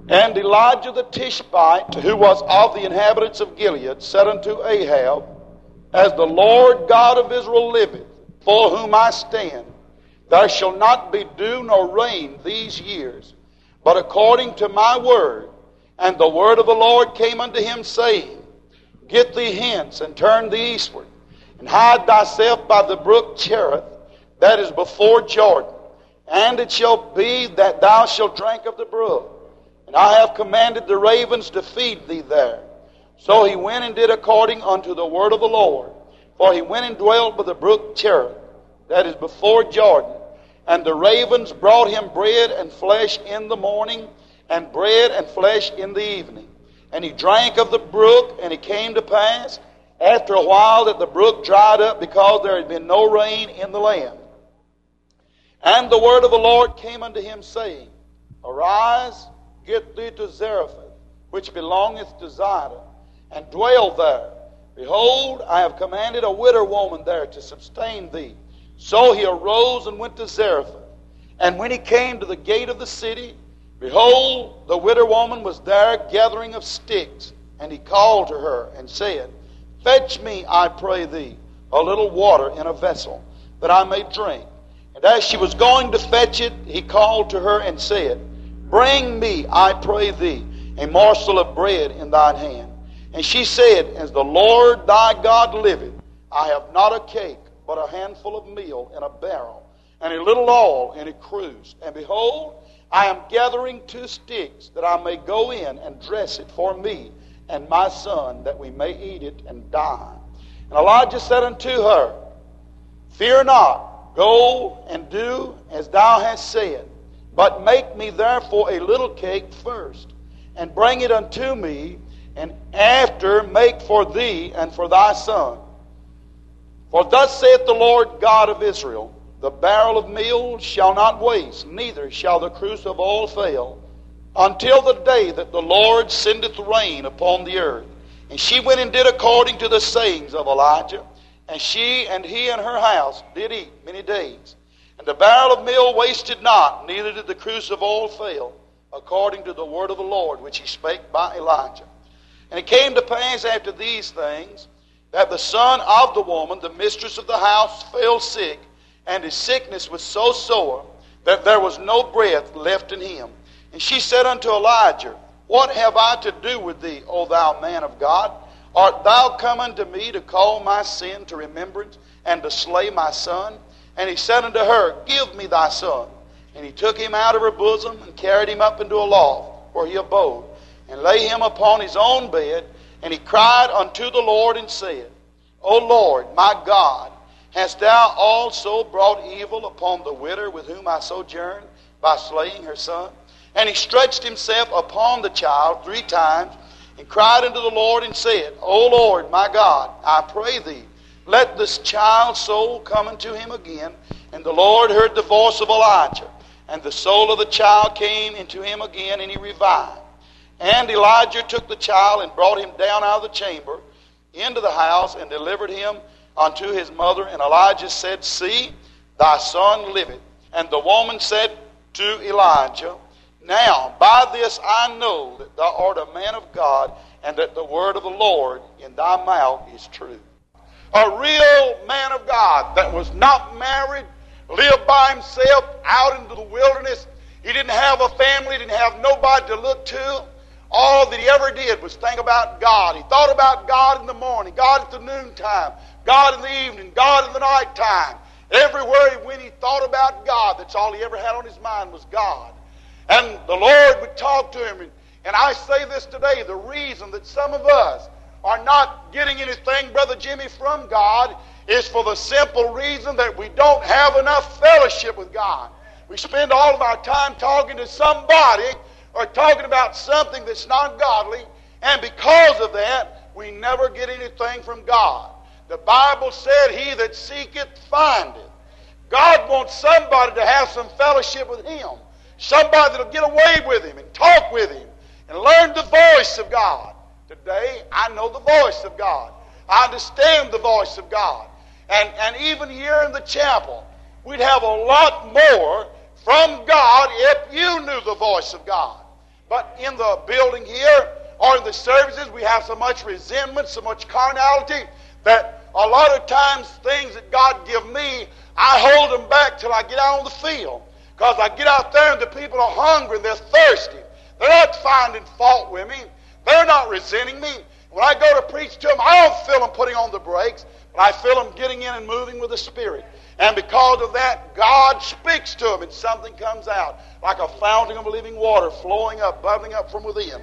And Elijah the Tishbite, who was of the inhabitants of Gilead, said unto Ahab, As the Lord God of Israel liveth, for whom I stand, there shall not be dew nor rain these years, but according to my word. And the word of the Lord came unto him, saying, Get thee hence, and turn thee eastward, and hide thyself by the brook Cherith, that is before Jordan. And it shall be that thou shalt drink of the brook. And I have commanded the ravens to feed thee there. So he went and did according unto the word of the Lord. For he went and dwelt by the brook Cherith, that is before Jordan. And the ravens brought him bread and flesh in the morning, and bread and flesh in the evening. And he drank of the brook, and it came to pass, after a while, that the brook dried up, because there had been no rain in the land. And the word of the Lord came unto him, saying, Arise, get thee to Zarephath, which belongeth to Zidon, and dwell there. Behold, I have commanded a widow woman there to sustain thee. So he arose and went to Zarephath. And when he came to the gate of the city, behold, the widow woman was there gathering of sticks. And he called to her and said, Fetch me, I pray thee, a little water in a vessel, that I may drink. And as she was going to fetch it, he called to her and said, Bring me, I pray thee, a morsel of bread in thine hand. And she said, As the Lord thy God liveth, I have not a cake, but a handful of meal in a barrel, and a little oil in a cruse. And behold, I am gathering 2 sticks, that I may go in and dress it for me and my son, that we may eat it and die. And Elijah said unto her, Fear not, go and do as thou hast said, but make me therefore a little cake first, and bring it unto me, and after make for thee and for thy son. For thus saith the Lord God of Israel, The barrel of meal shall not waste, neither shall the cruse of oil fail, until the day that the Lord sendeth rain upon the earth. And she went and did according to the sayings of Elijah, and she and he and her house did eat many days. And the barrel of meal wasted not, neither did the cruse of oil fail, according to the word of the Lord, which he spake by Elijah. And it came to pass after these things, that the son of the woman, the mistress of the house, fell sick, and his sickness was so sore, that there was no breath left in him. And she said unto Elijah, What have I to do with thee, O thou man of God? Art thou come unto me to call my sin to remembrance, and to slay my son? And he said unto her, Give me thy son. And he took him out of her bosom, and carried him up into a loft, where he abode, and lay him upon his own bed. And he cried unto the Lord, and said, O Lord, my God, hast thou also brought evil upon the widow with whom I sojourned, by slaying her son? And he stretched himself upon the child 3 times, and cried unto the Lord, and said, O Lord, my God, I pray thee, let this child's soul come unto him again. And the Lord heard the voice of Elijah, and the soul of the child came into him again, and he revived. And Elijah took the child, and brought him down out of the chamber into the house, and delivered him unto his mother. And Elijah said, See, thy son liveth. And the woman said to Elijah, Now by this I know that thou art a man of God, and that the word of the Lord in thy mouth is true. A real man of God that was not married, lived by himself out into the wilderness. He didn't have a family, didn't have nobody to look to. All that he ever did was think about God. He thought about God in the morning, God at the noontime, God in the evening, God in the nighttime. Everywhere he went, he thought about God. That's all he ever had on his mind was God. And the Lord would talk to him. And I say this today, the reason that some of us are not getting anything, Brother Jimmy, from God is for the simple reason that we don't have enough fellowship with God. We spend all of our time talking to somebody or talking about something that's not godly, and because of that, we never get anything from God. The Bible said, He that seeketh findeth. God wants somebody to have some fellowship with Him. Somebody that'll get away with Him and talk with Him and learn the voice of God. Today, I know the voice of God. I understand the voice of God. And even here in the chapel, we'd have a lot more from God if you knew the voice of God. But in the building here or in the services, we have so much resentment, so much carnality, that a lot of times things that God give me, I hold them back till I get out on the field. Because I get out there and the people are hungry and they're thirsty. They're not finding fault with me. They're not resenting me. When I go to preach to them, I don't feel them putting on the brakes, but I feel them getting in and moving with the Spirit. And because of that, God speaks to them and something comes out like a fountain of living water flowing up, bubbling up from within.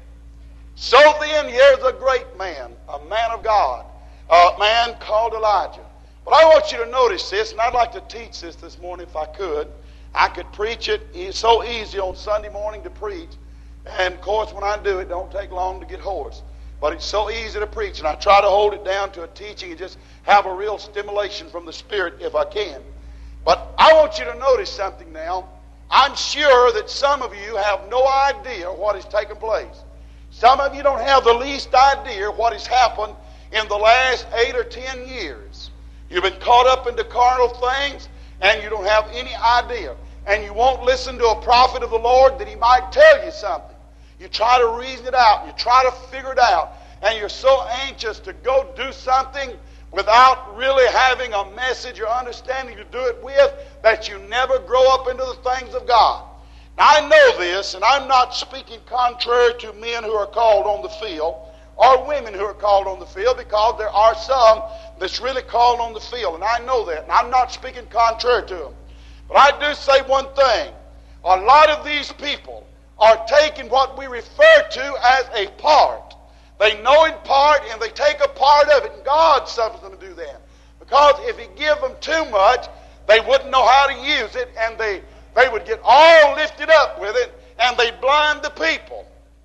So then, here's a great man, a man of God, a man called Elijah. But I want you to notice this, and I'd like to teach this morning if I could. I could preach it. It's so easy on Sunday morning to preach. And of course, when I do it, don't take long to get hoarse. But it's so easy to preach, and I try to hold it down to a teaching and just have a real stimulation from the Spirit if I can. But I want you to notice something now. I'm sure that some of you have no idea what has taken place. Some of you don't have the least idea what has happened in the last 8 or 10 years. You've been caught up into carnal things, and you don't have any idea. And you won't listen to a prophet of the Lord that he might tell you something. You try to reason it out. You try to figure it out. And you're so anxious to go do something without really having a message or understanding to do it with that you never grow up into the things of God. Now, I know this, and I'm not speaking contrary to men who are called on the field or women who are called on the field, because there are some that's really called on the field, and I know that, and I'm not speaking contrary to them. But I do say one thing. A lot of these people are taking what we refer to as a part. They know in part, and they take a part of it, and God suffers them to do that. Because if he give them too much, they wouldn't know how to use it, and they would get all lifted up with it, and they blind the people.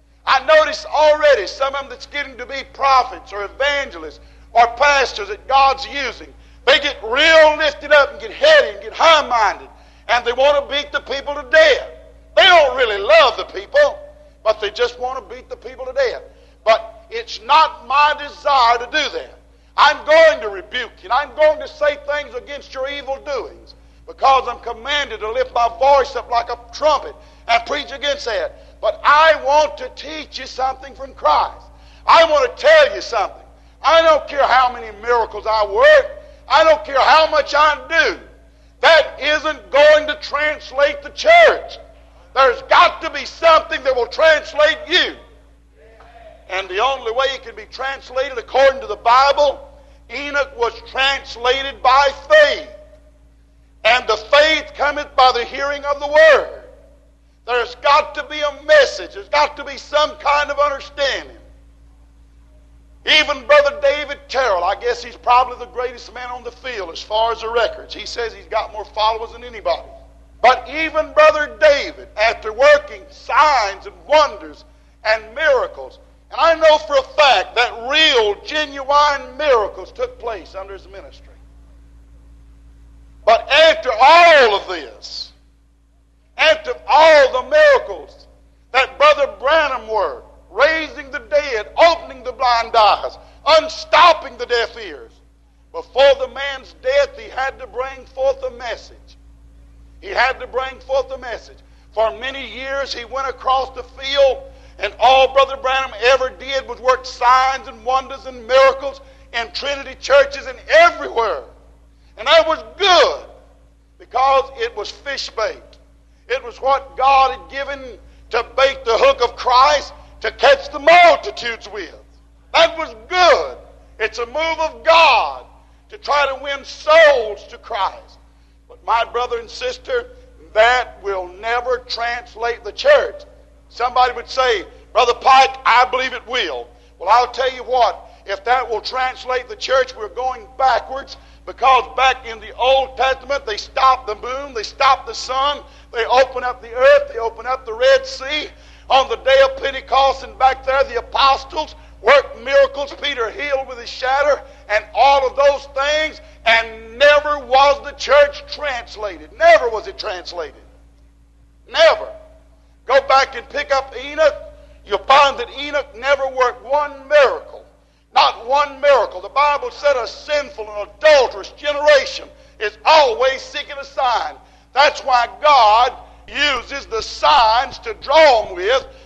I notice already some of them that's getting to be prophets or evangelists or pastors that God's using. They get real lifted up and get heady and get high-minded, and they want to beat the people to death. They don't really love the people, but they just want to beat the people to death. But it's not my desire to do that. I'm going to rebuke you, and I'm going to say things against your evil doings, because I'm commanded to lift my voice up like a trumpet and preach against that. But I want to teach you something from Christ. I want to tell you something. I don't care how many miracles I work. I don't care how much I do. That isn't going to translate the church. There's got to be something that will translate you. And the only way it can be translated according to the Bible, Enoch was translated by faith. And the faith cometh by the hearing of the word. There's got to be a message. There's got to be some kind of understanding. Even Brother David Terrell, I guess he's probably the greatest man on the field as far as the records. He says he's got more followers than anybody. But even Brother David, after working signs and wonders and miracles, and I know for a fact that real, genuine miracles took place under his ministry. But after all of this, after all the miracles that Brother Branham worked, raising the dead, opening the blind eyes, unstopping the deaf ears, before the man's death, he had to bring forth a message. He had to bring forth a message. For many years, he went across the field, and all Brother Branham ever did was work signs and wonders and miracles in Trinity churches and everywhere. And that was good, because it was fish bait. It was what God had given to bait the hook of Christ to catch the multitudes with. That was good. It's a move of God to try to win souls to Christ. But my brother and sister, that will never translate the church. Somebody would say, Brother Pike, I believe it will. Well, I'll tell you what, if that will translate the church, we're going backwards, because back in the Old Testament, they stopped the moon, they stopped the sun, they opened up the earth, they opened up the Red Sea. On the day of Pentecost, and back there, the apostles worked miracles. Peter healed with his shadow, and all of those things, and never was the church translated. Never was it translated. Never. Go back and pick up Enoch. You'll find that Enoch never worked one miracle. Not one miracle. The Bible said a sinful and adulterous generation is always seeking a sign. That's why God uses the signs to draw them with,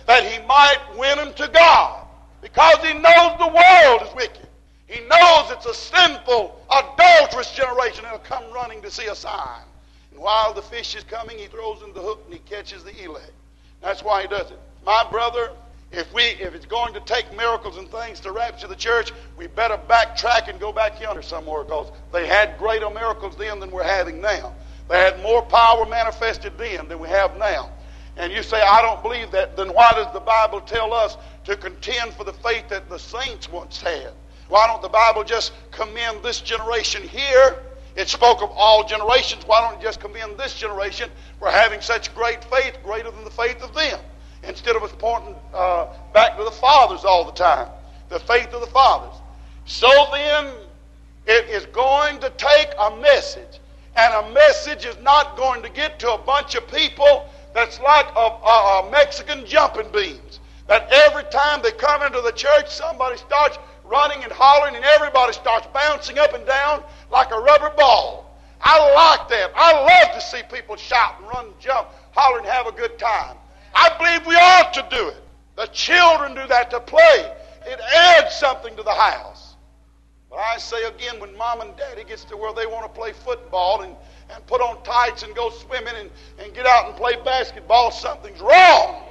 that he might win them to God, because he knows the world is wicked. He knows it's a sinful, adulterous generation that'll come running to see a sign. And while the fish is coming, he throws in the hook and he catches the elect. That's why he does it. My brother, if it's going to take miracles and things to rapture the church, we better backtrack and go back yonder somewhere, because they had greater miracles then than we're having now. They had more power manifested then than we have now. And you say, I don't believe that. Then why does the Bible tell us to contend for the faith that the saints once had? Why don't the Bible just commend this generation here? It spoke of all generations. Why don't it just commend this generation for having such great faith, greater than the faith of them? Instead of us pointing back to the fathers all the time, the faith of the fathers. So then, it is going to take a message, and a message is not going to get to a bunch of people that's like a Mexican jumping beans. That every time they come into the church, somebody starts running and hollering, and everybody starts bouncing up and down like a rubber ball. I like that. I love to see people shout and run and jump, holler and have a good time. I believe we ought to do it. The children do that to play. It adds something to the house. But I say again, when mom and daddy gets to where they want to play football and put on tights and go swimming and get out and play basketball, something's wrong.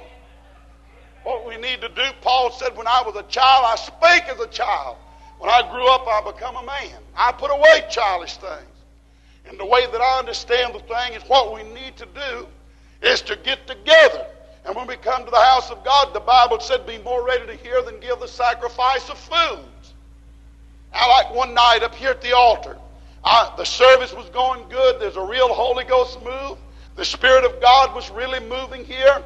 What we need to do, Paul said, when I was a child, I spake as a child. When I grew up, I become a man. I put away childish things. And the way that I understand the thing is, what we need to do is to get together. And when we come to the house of God, the Bible said, be more ready to hear than give the sacrifice of foods. I like one night up here at the altar. The service was going good. There's a real Holy Ghost move. The Spirit of God was really moving here.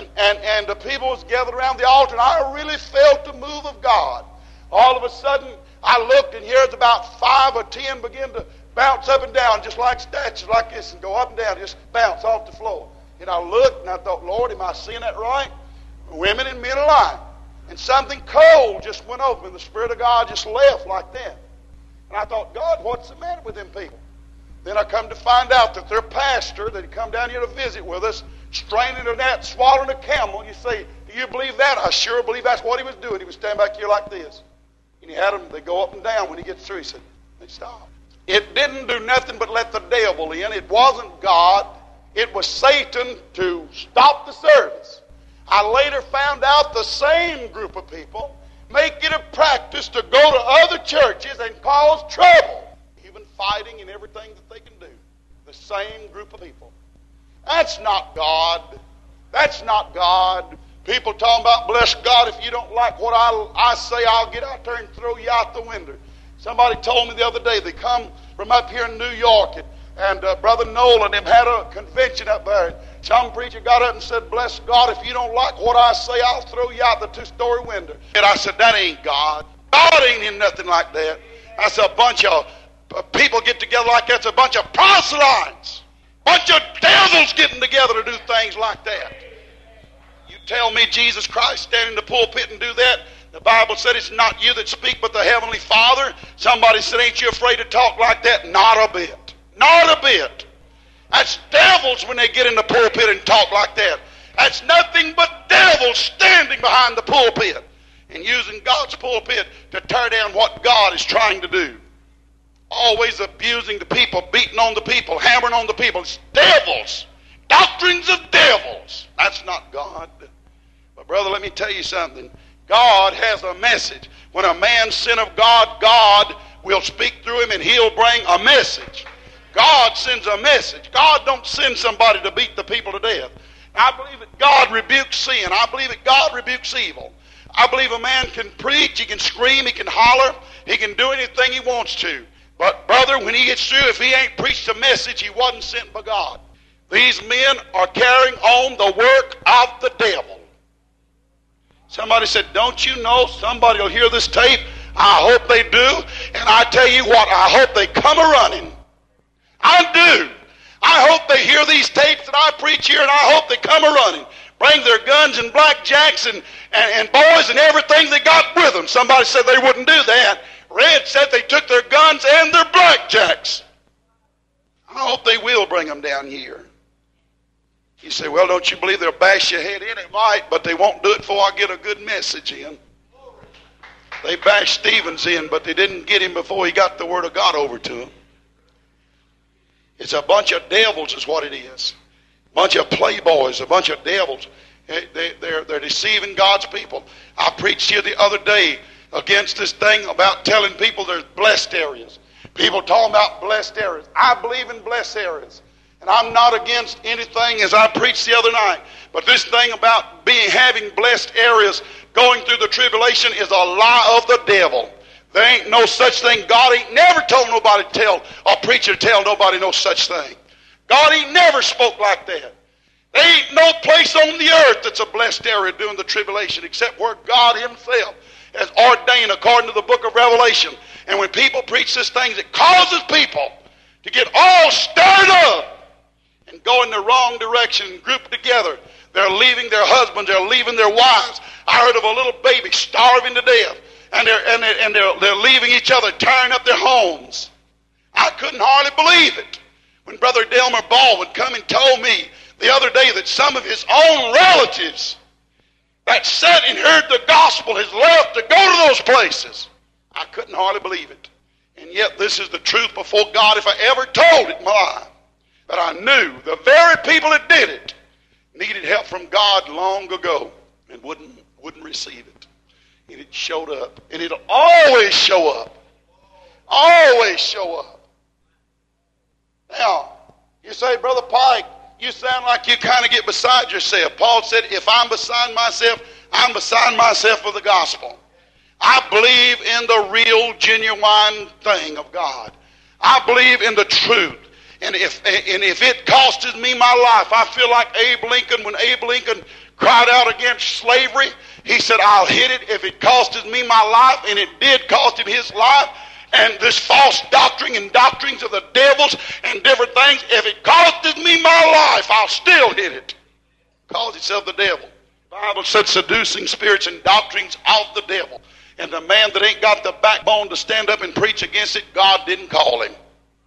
And the people was gathered around the altar, and I really felt the move of God. All of a sudden, I looked, and here's about 5 or 10 begin to bounce up and down, just like statues like this, and go up and down, just bounce off the floor. And I looked, and I thought, Lord, am I seeing that right? Women and men alike. And something cold just went over, and the Spirit of God just left like that. And I thought, God, what's the matter with them people? Then I come to find out that their pastor that had come down here to visit with us, straining a net, swallowing a camel. You say, do you believe that? I sure believe that's what he was doing. He was standing back here like this. And he had them, they go up and down. When he gets through, he said, they stop. It didn't do nothing but let the devil in. It wasn't God. It was Satan to stop the service. I later found out the same group of people make it a practice to go to other churches and cause trouble, even fighting and everything that they can do. The same group of people. That's not God. That's not God. People talking about, bless God, if you don't like what I say, I'll get out there and throw you out the window. Somebody told me the other day, they come from up here in New York, and Brother Nolan and them had a convention up there. Some preacher got up and said, bless God, if you don't like what I say, I'll throw you out the 2-story window. And I said, that ain't God. God ain't in nothing like that. That's a bunch of people get together like that. It's a bunch of proselytes. Bunch of devils getting together to do things like that. You tell me Jesus Christ standing in the pulpit and do that? The Bible said it's not you that speak but the Heavenly Father. Somebody said, ain't you afraid to talk like that? Not a bit. Not a bit. That's devils when they get in the pulpit and talk like that. That's nothing but devils standing behind the pulpit and using God's pulpit to tear down what God is trying to do. Always abusing the people, beating on the people, hammering on the people. It's devils. Doctrines of devils. That's not God. But brother, let me tell you something. God has a message. When a man sent of God, God will speak through him and he'll bring a message. God sends a message. God don't send somebody to beat the people to death. I believe that God rebukes sin. I believe that God rebukes evil. I believe a man can preach, he can scream, he can holler, he can do anything he wants to. But brother, when he gets through, if he ain't preached a message, he wasn't sent by God. These men are carrying on the work of the devil. Somebody said, don't you know somebody will hear this tape? I hope they do. And I tell you what, I hope they come a-running. I do. I hope they hear these tapes that I preach here, and I hope they come a-running. Bring their guns and blackjacks and boys and everything they got with them. Somebody said they wouldn't do that. Red said they took their guns and their blackjacks. I hope they will bring them down here. You say, well, don't you believe they'll bash your head in? It might, but they won't do it before I get a good message in. They bashed Stevens in, but they didn't get him before he got the Word of God over to him. It's a bunch of devils is what it is. A bunch of playboys, a bunch of devils. They're deceiving God's people. I preached here the other day against this thing about telling people there's blessed areas. People talking about blessed areas. I believe in blessed areas. And I'm not against anything, as I preached the other night. But this thing about having blessed areas going through the tribulation is a lie of the devil. There ain't no such thing. God ain't never told nobody to tell, a preacher to tell nobody no such thing. God ain't never spoke like that. There ain't no place on the earth that's a blessed area during the tribulation except where God himself has ordained according to the book of Revelation. And when people preach this thing, it causes people to get all stirred up and go in the wrong direction, grouped together. They're leaving their husbands, they're leaving their wives. I heard of a little baby starving to death, and they're leaving each other, tearing up their homes. I couldn't hardly believe it. When Brother Delmer Baldwin come and told me the other day that some of his own relatives that sat and heard the gospel has left to go to those places. I couldn't hardly believe it. And yet this is the truth before God. If I ever told it in my life, that I knew the very people that did it needed help from God long ago and wouldn't receive it. And it showed up. And it'll always show up. Always show up. Now, you say, Brother Pike, you sound like you kind of get beside yourself. Paul said, if I'm beside myself for the gospel. I believe in the real, genuine thing of God. I believe in the truth. And if it costs me my life, I feel like Abe Lincoln, when Abe Lincoln cried out against slavery, he said, I'll hit it if it costs me my life, and it did cost him his life. And this false doctrine and doctrines of the devils and different things, if it costs me my life, I'll still hit it. Calls itself the devil. The Bible said seducing spirits and doctrines of the devil. And the man that ain't got the backbone to stand up and preach against it, God didn't call him.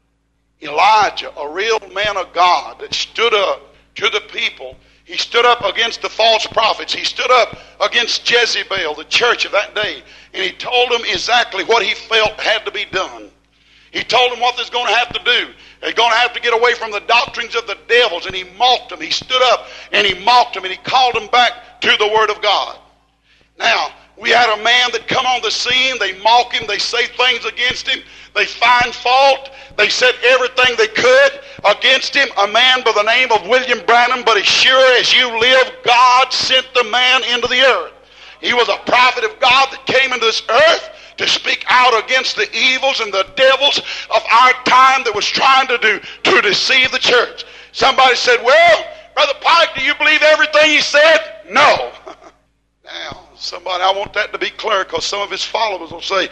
Elijah, a real man of God that stood up to the people. He stood up against the false prophets. He stood up against Jezebel, the church of that day. And he told them exactly what he felt had to be done. He told them what they're going to have to do. They're going to have to get away from the doctrines of the devils. And he mocked them. He stood up and he mocked them and he called them back to the Word of God. Now, we had a man that come on the scene. They mock him. They say things against him. They find fault. They said everything they could against him. A man by the name of William Branham, but as sure as you live, God sent the man into the earth. He was a prophet of God that came into this earth to speak out against the evils and the devils of our time that was trying to deceive the church. Somebody said, well, Brother Pike, do you believe everything he said? No. Now, somebody, I want that to be clear, because some of his followers will say,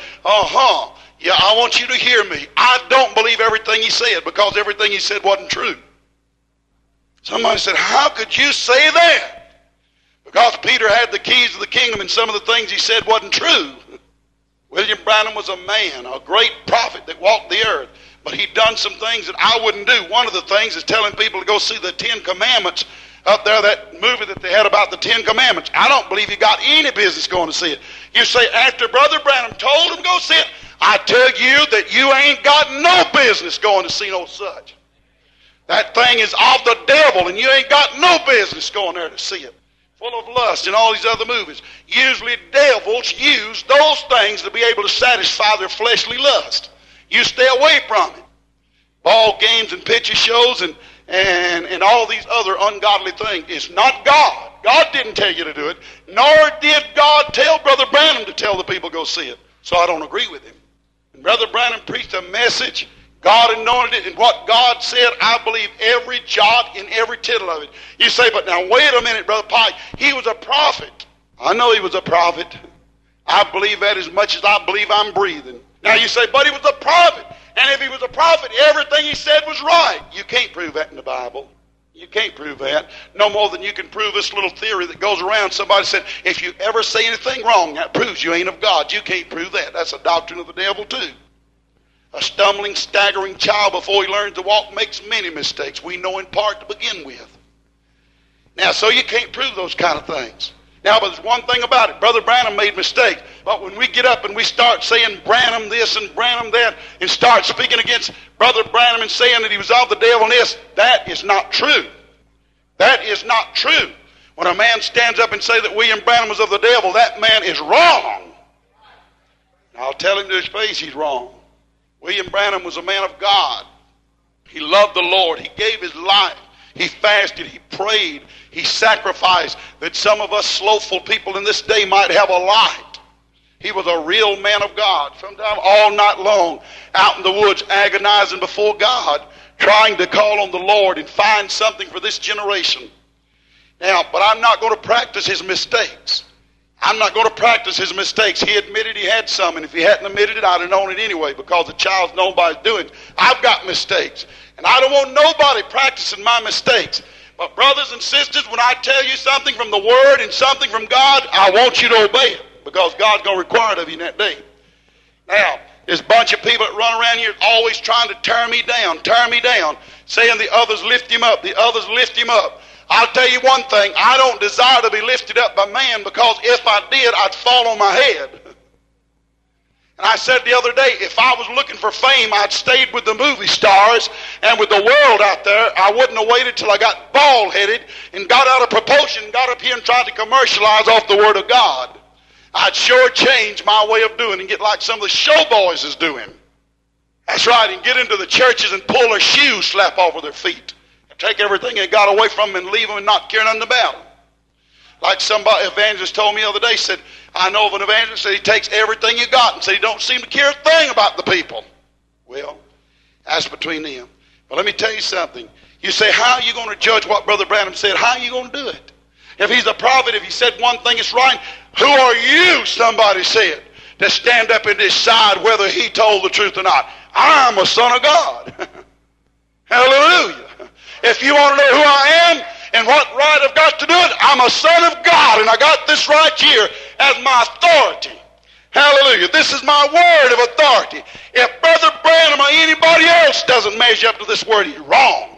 yeah, I want you to hear me. I don't believe everything he said, because everything he said wasn't true. Somebody said, how could you say that? Because Peter had the keys of the kingdom and some of the things he said wasn't true. William Branham was a man, a great prophet that walked the earth, but he'd done some things that I wouldn't do. One of the things is telling people to go see the Ten Commandments up there, that movie that they had about the Ten Commandments. I don't believe you got any business going to see it. You say, after Brother Branham told him go see it, I tell you that you ain't got no business going to see no such. That thing is of the devil, and you ain't got no business going there to see it. Full of lust and all these other movies. Usually devils use those things to be able to satisfy their fleshly lust. You stay away from it. Ball games and picture shows and all these other ungodly things. It's not God. God didn't tell you to do it, nor did God tell Brother Branham to tell the people go see it. So I don't agree with him. And Brother Branham preached a message. God anointed it, and what God said, I believe every jot and every tittle of it. You say, but now wait a minute, Brother Pike. He was a prophet. I know he was a prophet. I believe that as much as I believe I'm breathing. Now you say, but he was a prophet. And if he was a prophet, everything he said was right. You can't prove that in the Bible. You can't prove that. No more than you can prove this little theory that goes around. Somebody said, if you ever say anything wrong, that proves you ain't of God. You can't prove that. That's a doctrine of the devil too. A stumbling, staggering child before he learns to walk makes many mistakes. We know in part to begin with. Now, so you can't prove those kind of things. Now, but there's one thing about it. Brother Branham made mistakes. But when we get up and we start saying Branham this and Branham that and start speaking against Brother Branham and saying that he was of the devil and this, that is not true. That is not true. When a man stands up and says that William Branham was of the devil, that man is wrong. And I'll tell him to his face he's wrong. William Branham was a man of God. He loved the Lord. He gave his life. He fasted. He prayed. He sacrificed that some of us slothful people in this day might have a light. He was a real man of God. Sometimes all night long out in the woods agonizing before God, trying to call on the Lord and find something for this generation. Now, but I'm not going to practice his mistakes. I'm not going to practice his mistakes. He admitted he had some, and if he hadn't admitted it, I'd have known it anyway, because the child's known by his doing. I've got mistakes, and I don't want nobody practicing my mistakes. But brothers and sisters, when I tell you something from the Word and something from God, I want you to obey it, because God's going to require it of you in that day. Now, there's a bunch of people that run around here always trying to tear me down, saying the others lift him up, the others lift him up. I'll tell you one thing, I don't desire to be lifted up by man, because if I did, I'd fall on my head. And I said the other day, if I was looking for fame, I'd stayed with the movie stars and with the world out there. I wouldn't have waited till I got bald-headed and got out of proportion and got up here and tried to commercialize off the Word of God. I'd sure change my way of doing and get like some of the show boys is doing. That's right, and get into the churches and pull their shoes slap off of their feet. Take everything they got away from them and leave them and not care nothing about them. Like somebody, evangelist told me the other day, said, I know of an evangelist that he takes everything you got and said he don't seem to care a thing about the people. Well, that's between them. But let me tell you something. You say, how are you going to judge what Brother Branham said? How are you going to do it? If he's a prophet, if he said one thing is right, who are you, somebody said, to stand up and decide whether he told the truth or not? I'm a son of God. Hallelujah. If you want to know who I am and what right I've got to do it, I'm a son of God, and I got this right here as my authority. Hallelujah. This is my word of authority. If Brother Branham or anybody else doesn't measure up to this word, he's wrong.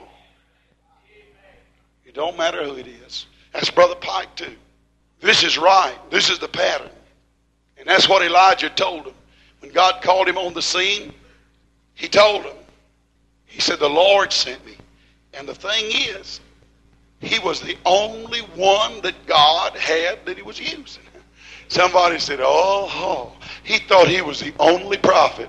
It don't matter who it is. That's Brother Pike too. This is right. This is the pattern. And that's what Elijah told him. When God called him on the scene, he told him. He said, the Lord sent me. And the thing is, he was the only one that God had that he was using. Somebody said, oh, he thought he was the only prophet.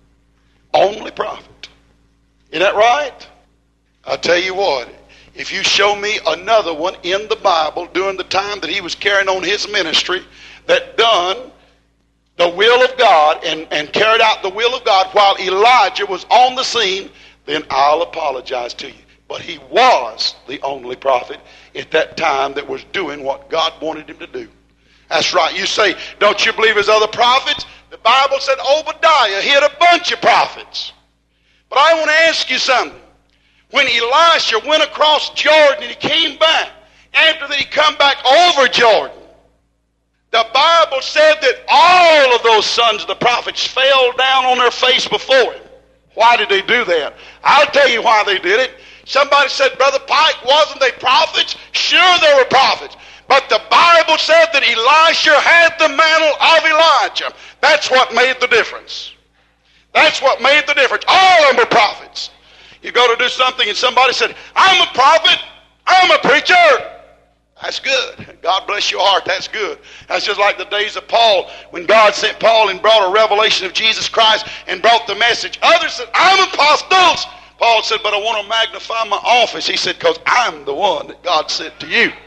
Only prophet. Isn't that right? I'll tell you what, if you show me another one in the Bible during the time that he was carrying on his ministry that done the will of God and carried out the will of God while Elijah was on the scene, then I'll apologize to you. But he was the only prophet at that time that was doing what God wanted him to do. That's right. You say, don't you believe there's other prophets? The Bible said Obadiah hid a bunch of prophets. But I want to ask you something. When Elisha went across Jordan and he came back, after that he come back over Jordan, the Bible said that all of those sons of the prophets fell down on their face before him. Why did they do that? I'll tell you why they did it. Somebody said, Brother Pike, wasn't they prophets? Sure, they were prophets. But the Bible said that Elisha had the mantle of Elijah. That's what made the difference. That's what made the difference. All of them were prophets. You go to do something and somebody said, I'm a prophet, I'm a preacher. That's good. God bless your heart. That's good. That's just like the days of Paul, when God sent Paul and brought a revelation of Jesus Christ and brought the message. Others said, I'm apostles. Paul said, but I want to magnify my office. He said, because I'm the one that God sent to you.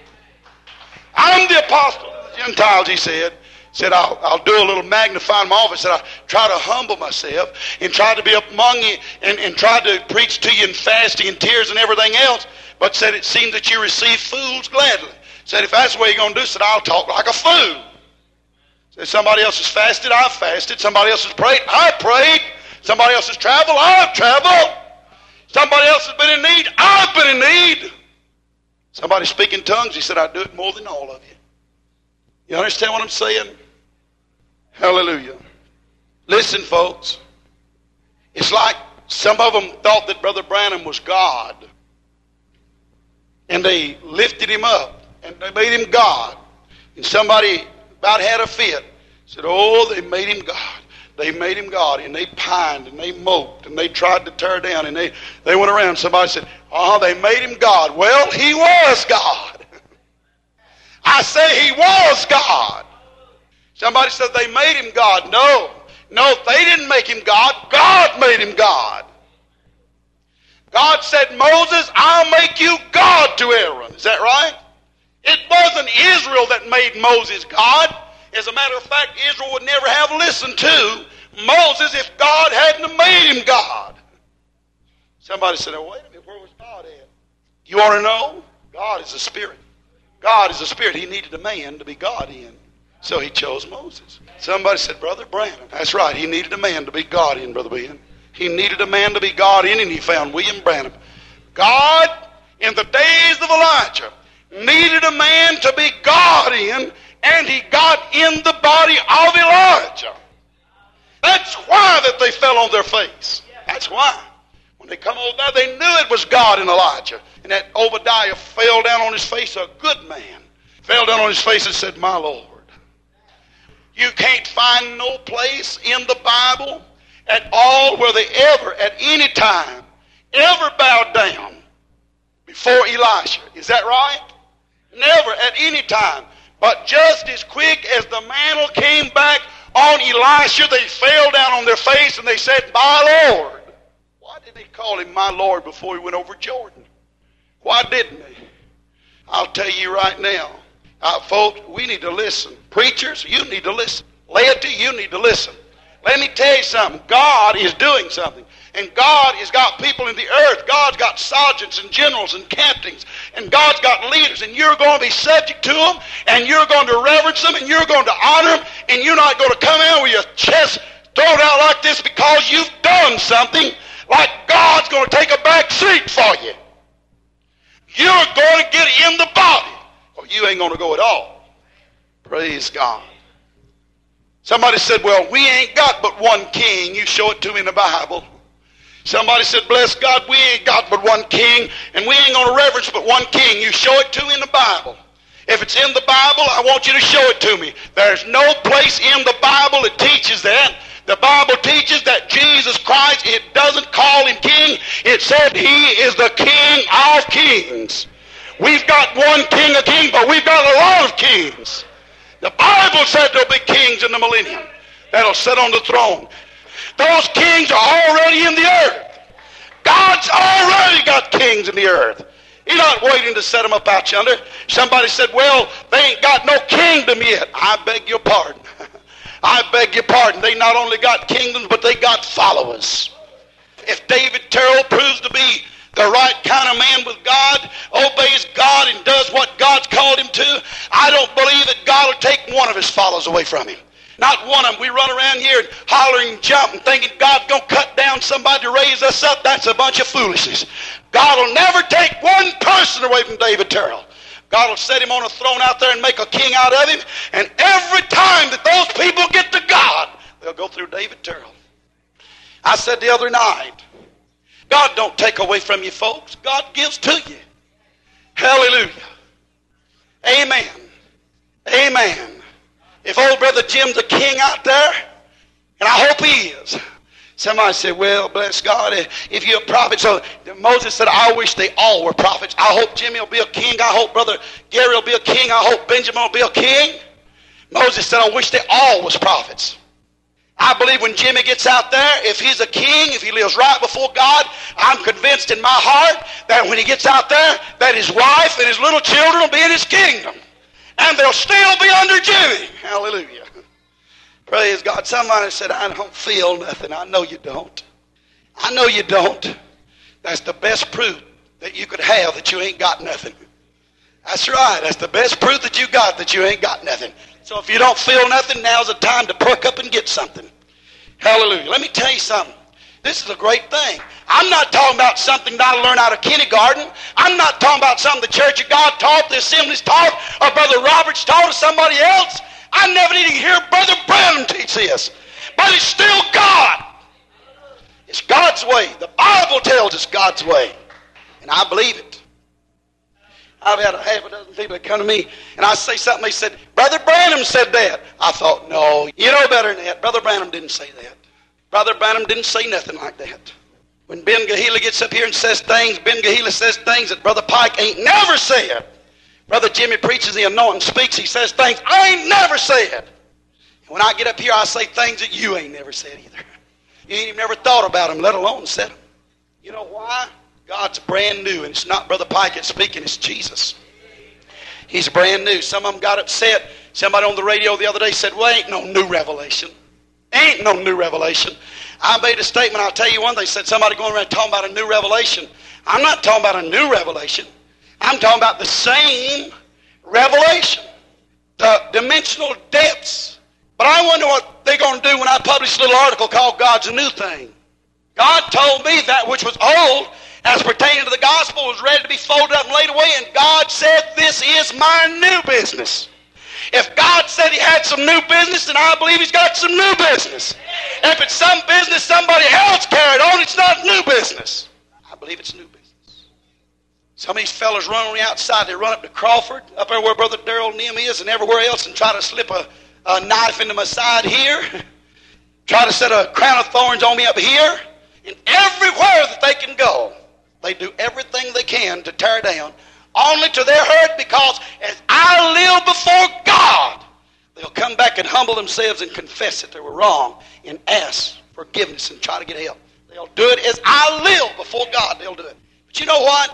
I'm the apostle of the Gentiles, he said. Said, I'll do a little magnifying my office. Said, I try to humble myself and try to be up among you and try to preach to you in fasting and tears and everything else. But said, it seems that you receive fools gladly. Said, if that's the way you're going to do it, said, I'll talk like a fool. Said, somebody else has fasted, I've fasted. Somebody else has prayed, I've prayed. Somebody else has traveled, I've traveled. Somebody else has been in need, I've been in need. Somebody speak in tongues, he said, I do it more than all of you. You understand what I'm saying? Hallelujah. Listen, folks. It's like some of them thought that Brother Branham was God. And they lifted him up, and they made him God. And somebody about had a fit. Said, oh, they made him God. They made him God, and they pined, and they moped, and they tried to tear down, and they went around. Somebody said, oh, they made him God. Well, he was God. I say he was God. Somebody said they made him God. No, they didn't make him God. God made him God. God said, Moses, I'll make you God to Aaron. Is that right? It wasn't Israel that made Moses God. As a matter of fact, Israel would never have listened to Moses if God hadn't made him God. Somebody said, oh, wait a minute, where was God at? You want to know? God is a spirit. God is a spirit. He needed a man to be God in. So he chose Moses. Somebody said, Brother Branham. That's right. He needed a man to be God in, Brother Ben. He needed a man to be God in, and he found William Branham. God, in the days of Elijah, needed a man to be God in, and he got in the body of Elijah. That's why that they fell on their face. That's why. When they come over there, they knew it was God in Elijah. And that Obadiah fell down on his face, a good man. Fell down on his face and said, my Lord. You can't find no place in the Bible at all where they ever, at any time, ever bowed down before Elisha. Is that right? Never at any time. But just as quick as the mantle came back on Elisha, they fell down on their face and they said, my Lord. Why did they call him my Lord before he went over Jordan? Why didn't they? I'll tell you right now. Folks, we need to listen. Preachers, you need to listen. Laity, you need to listen. Let me tell you something. God is doing something. And God has got people in the earth. God's got sergeants and generals and captains. And God's got leaders. And you're going to be subject to them. And you're going to reverence them. And you're going to honor them. And you're not going to come out with your chest thrown out like this because you've done something like God's going to take a back seat for you. You're going to get in the body, or you ain't going to go at all. Praise God. Somebody said, well, we ain't got but one king. You show it to me in the Bible. Somebody said, bless God, we ain't got but one king, and we ain't going to reverence but one king. You show it to me in the Bible. If it's in the Bible, I want you to show it to me. There's no place in the Bible that teaches that. The Bible teaches that Jesus Christ, it doesn't call him king. It said he is the King of kings. We've got one king of kings, but we've got a lot of kings. The Bible said there'll be kings in the millennium that'll sit on the throne. Those kings are already in the earth. God's already got kings in the earth. He's not waiting to set them up out yonder. Somebody said, well, they ain't got no kingdom yet. I beg your pardon. I beg your pardon. They not only got kingdoms, but they got followers. If David Terrell proves to be the right kind of man with God, obeys God and does what God's called him to, I don't believe that God will take one of his followers away from him. Not one of them. We run around here and hollering and jumping, thinking God's going to cut down somebody to raise us up. That's a bunch of foolishness. God will never take one person away from David Terrell. God will set him on a throne out there and make a king out of him. And every time that those people get to God, they'll go through David Terrell. I said the other night, God don't take away from you, folks. God gives to you. Hallelujah. Amen. Amen. If old Brother Jim's a king out there, and I hope he is. Somebody said, well, bless God, if you're a prophet. So Moses said, I wish they all were prophets. I hope Jimmy will be a king. I hope Brother Gary will be a king. I hope Benjamin will be a king. Moses said, I wish they all was prophets. I believe when Jimmy gets out there, if he's a king, if he lives right before God, I'm convinced in my heart that when he gets out there, that his wife and his little children will be in his kingdom. And they'll still be under Jimmy. Hallelujah. Praise God. Somebody said, I don't feel nothing. I know you don't. I know you don't. That's the best proof that you could have that you ain't got nothing. That's right. That's the best proof that you got that you ain't got nothing. So if you don't feel nothing, now's the time to perk up and get something. Hallelujah. Let me tell you something. This is a great thing. I'm not talking about something that I learned out of kindergarten. I'm not talking about something the Church of God taught, the Assemblies taught, or Brother Roberts taught, or somebody else. I never need to hear Brother Branham teach this. But it's still God. It's God's way. The Bible tells us God's way. And I believe it. I've had a half a dozen people that come to me, and I say something, they said, Brother Branham said that. I thought, no, you know better than that. Brother Branham didn't say that. Brother Branham didn't say nothing like that. When Ben Gahila gets up here and says things, Ben Gahila says things that Brother Pike ain't never said. Brother Jimmy preaches the anointing, speaks, he says things I ain't never said. And when I get up here, I say things that you ain't never said either. You ain't even never thought about them, let alone said them. You know why? God's brand new, and it's not Brother Pike that's speaking, it's Jesus. He's brand new. Some of them got upset. Somebody on the radio the other day said, well, ain't no new revelation. Ain't no new revelation. I made a statement, I'll tell you one thing. Said somebody going around talking about a new revelation. I'm not talking about a new revelation. I'm talking about the same revelation. The dimensional depths. But I wonder what they're going to do when I publish a little article called God's a New Thing. God told me that which was old as pertaining to the gospel was ready to be folded up and laid away, and God said, this is my new business. If God said he had some new business, then I believe he's got some new business. If it's some business somebody else carried on, it's not new business. I believe it's new business. Some of these fellas run on the outside. They run up to Crawford, up there where Brother Darrell Nim is, and everywhere else, and try to slip a knife into my side here. Try to set a crown of thorns on me up here. And everywhere that they can go, they do everything they can to tear down, only to their hurt, because as I live before God, they'll come back and humble themselves and confess that they were wrong and ask forgiveness and try to get help. They'll do it as I live before God. They'll do it. But you know what?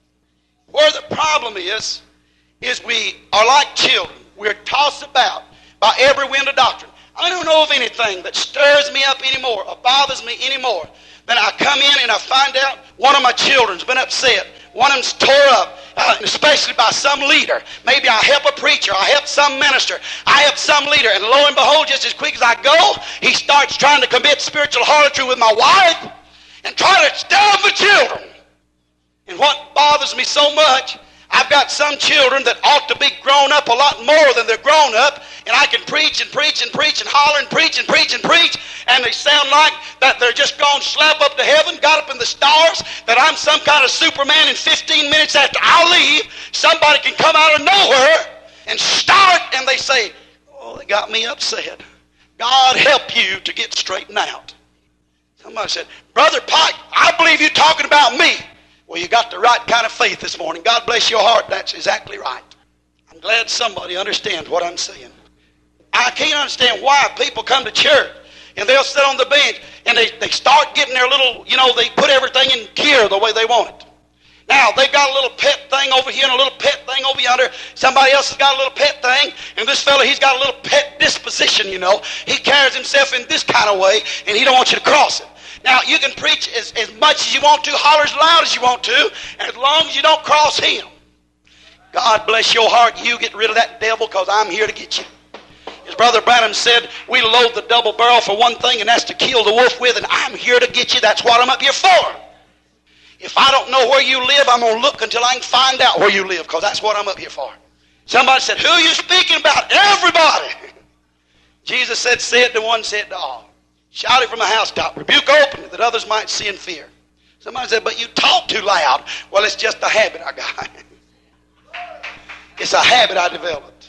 Where the problem is we are like children. We're tossed about by every wind of doctrine. I don't know of anything that stirs me up anymore or bothers me anymore than I come in and I find out one of my children's been upset. One of them's tore up, especially by some leader. Maybe I help a preacher, I help some minister, I help some leader, and lo and behold, just as quick as I go, he starts trying to commit spiritual harlotry with my wife and try to stir up the children. And what bothers me so much, I've got some children that ought to be grown up a lot more than they're grown up, and I can preach and preach and preach and holler and preach and preach and preach, and they sound like that they're just gone slap up to heaven, got up in the stars, that I'm some kind of Superman, and 15 minutes after I leave, somebody can come out of nowhere and start, and they say, oh, they got me upset. God help you to get straightened out. Somebody said, Brother Pike, I believe you're talking about me. Well, you got the right kind of faith this morning. God bless your heart. That's exactly right. I'm glad somebody understands what I'm saying. I can't understand why people come to church and they'll sit on the bench and they start getting their little, they put everything in gear the way they want it. Now, they've got a little pet thing over here and a little pet thing over yonder. Somebody else has got a little pet thing. And this fellow, he's got a little pet disposition, He carries himself in this kind of way, and he don't want you to cross it. Now, you can preach as much as you want to, holler as loud as you want to, as long as you don't cross him. God bless your heart. You get rid of that devil, because I'm here to get you. As Brother Branham said, we load the double barrel for one thing, and that's to kill the wolf with, and I'm here to get you. That's what I'm up here for. If I don't know where you live, I'm going to look until I can find out where you live, because that's what I'm up here for. Somebody said, who are you speaking about? Everybody. Jesus said, say it to one, say it to all. Shout it from a housetop. Rebuke openly that others might see and fear. Somebody said, but you talk too loud. Well, it's just a habit I got. It's a habit I developed.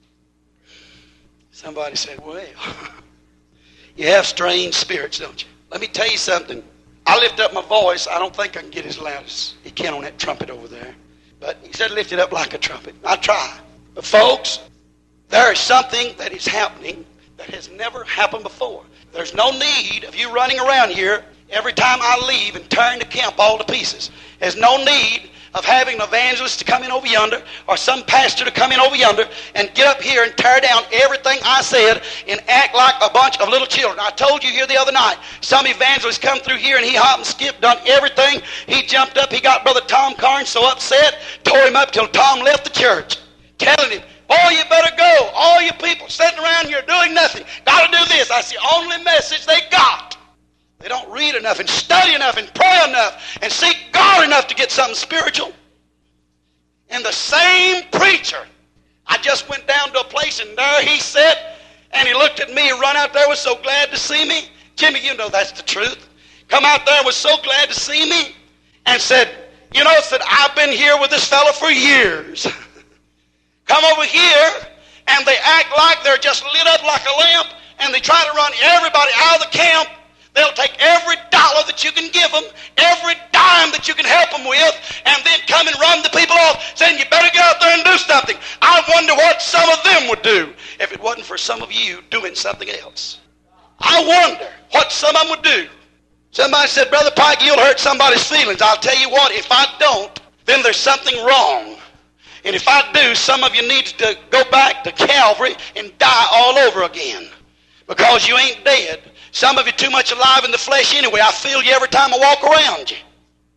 Somebody said, well, you have strange spirits, don't you? Let me tell you something. I lift up my voice. I don't think I can get as loud as he can on that trumpet over there. But he said lift it up like a trumpet. I try. But folks, there is something that is happening that has never happened before. There's no need of you running around here every time I leave and tearing the camp all to pieces. There's no need of having an evangelist to come in over yonder or some pastor to come in over yonder and get up here and tear down everything I said and act like a bunch of little children. I told you here the other night, some evangelist come through here and he hopped and skipped, done everything. He jumped up, he got Brother Tom Carnes so upset, tore him up till Tom left the church, telling him, boy, you better go. All you people sitting around here doing nothing. Got to do this. That's the only message they got. They don't read enough and study enough and pray enough and seek God enough to get something spiritual. And the same preacher, I just went down to a place and there he sat and he looked at me and run out there, was so glad to see me. Jimmy, you know that's the truth. Come out there, was so glad to see me and said, you notice that I've been here with this fellow for years. Come over here, and they act like they're just lit up like a lamp, and they try to run everybody out of the camp. They'll take every dollar that you can give them, every dime that you can help them with, and then come and run the people off, saying, you better get out there and do something. I wonder what some of them would do if it wasn't for some of you doing something else. I wonder what some of them would do. Somebody said, Brother Pike, you'll hurt somebody's feelings. I'll tell you what, if I don't, then there's something wrong. And if I do, some of you need to go back to Calvary and die all over again, because you ain't dead. Some of you too much alive in the flesh anyway. I feel you every time I walk around you.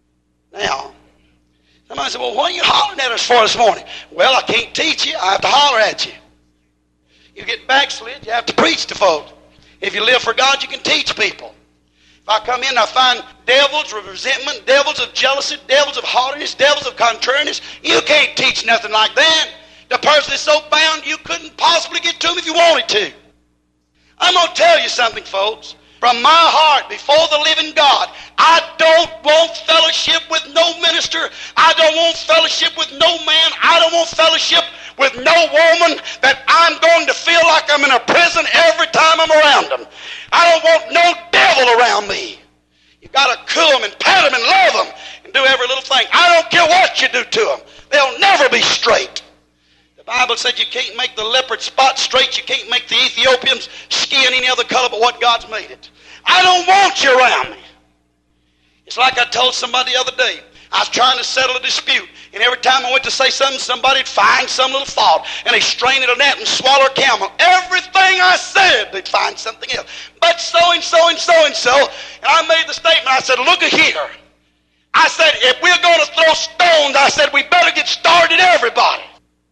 Now, somebody said, well, what are you hollering at us for this morning? Well, I can't teach you. I have to holler at you. You get backslid, you have to preach to folks. If you live for God, you can teach people. If I come in and I find devils of resentment, devils of jealousy, devils of haughtiness, devils of contrariness, you can't teach nothing like that. The person is so bound you couldn't possibly get to him if you wanted to. I'm going to tell you something, folks. From my heart, before the living God, I don't want fellowship with no minister. I don't want fellowship with no man. I don't want fellowship with no woman that I'm going to feel like I'm in a prison every time I'm around them. I don't want no devil around me. You've got to cool them and pet them and love them and do every little thing. I don't care what you do to them. They'll never be straight. The Bible said you can't make the leopard spot straight. You can't make the Ethiopians skin any other color but what God's made it. I don't want you around me. It's like I told somebody the other day. I was trying to settle a dispute, and every time I went to say something, somebody'd find some little fault, and they'd strain at a net and swallow a camel. Everything I said, they'd find something else. But so-and-so and so-and-so, and I made the statement, I said, look at here. I said, if we're going to throw stones, I said, we better get started, everybody.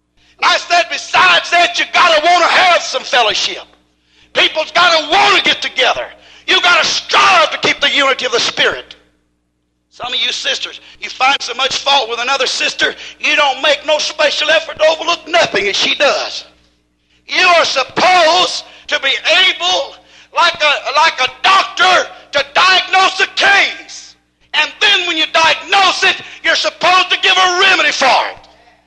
I said, besides that, you got to want to have some fellowship. People's got to want to get together. You got to strive to keep the unity of the Spirit. Some of you sisters, you find so much fault with another sister, you don't make no special effort to overlook nothing as she does. You are supposed to be able, like a doctor, to diagnose a case. And then when you diagnose it, you're supposed to give a remedy for it.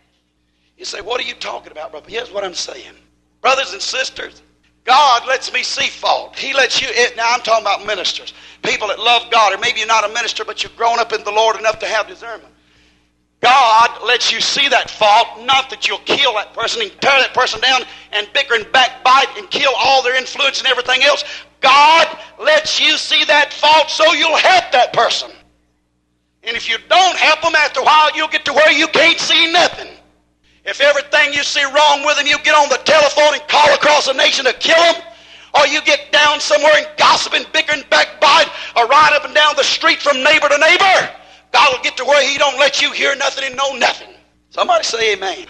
You say, what are you talking about, brother? Here's what I'm saying. Brothers and sisters, God lets me see fault. He lets you, now I'm talking about ministers, people that love God, or maybe you're not a minister, but you've grown up in the Lord enough to have discernment. God lets you see that fault, not that you'll kill that person and tear that person down and bicker and backbite and kill all their influence and everything else. God lets you see that fault so you'll help that person. And if you don't help them, after a while you'll get to where you can't see nothing. If everything you see wrong with them, you get on the telephone and call across the nation to kill them, or you get down somewhere and gossip and bicker and backbite, or ride up and down the street from neighbor to neighbor, God will get to where he don't let you hear nothing and know nothing. Somebody say amen.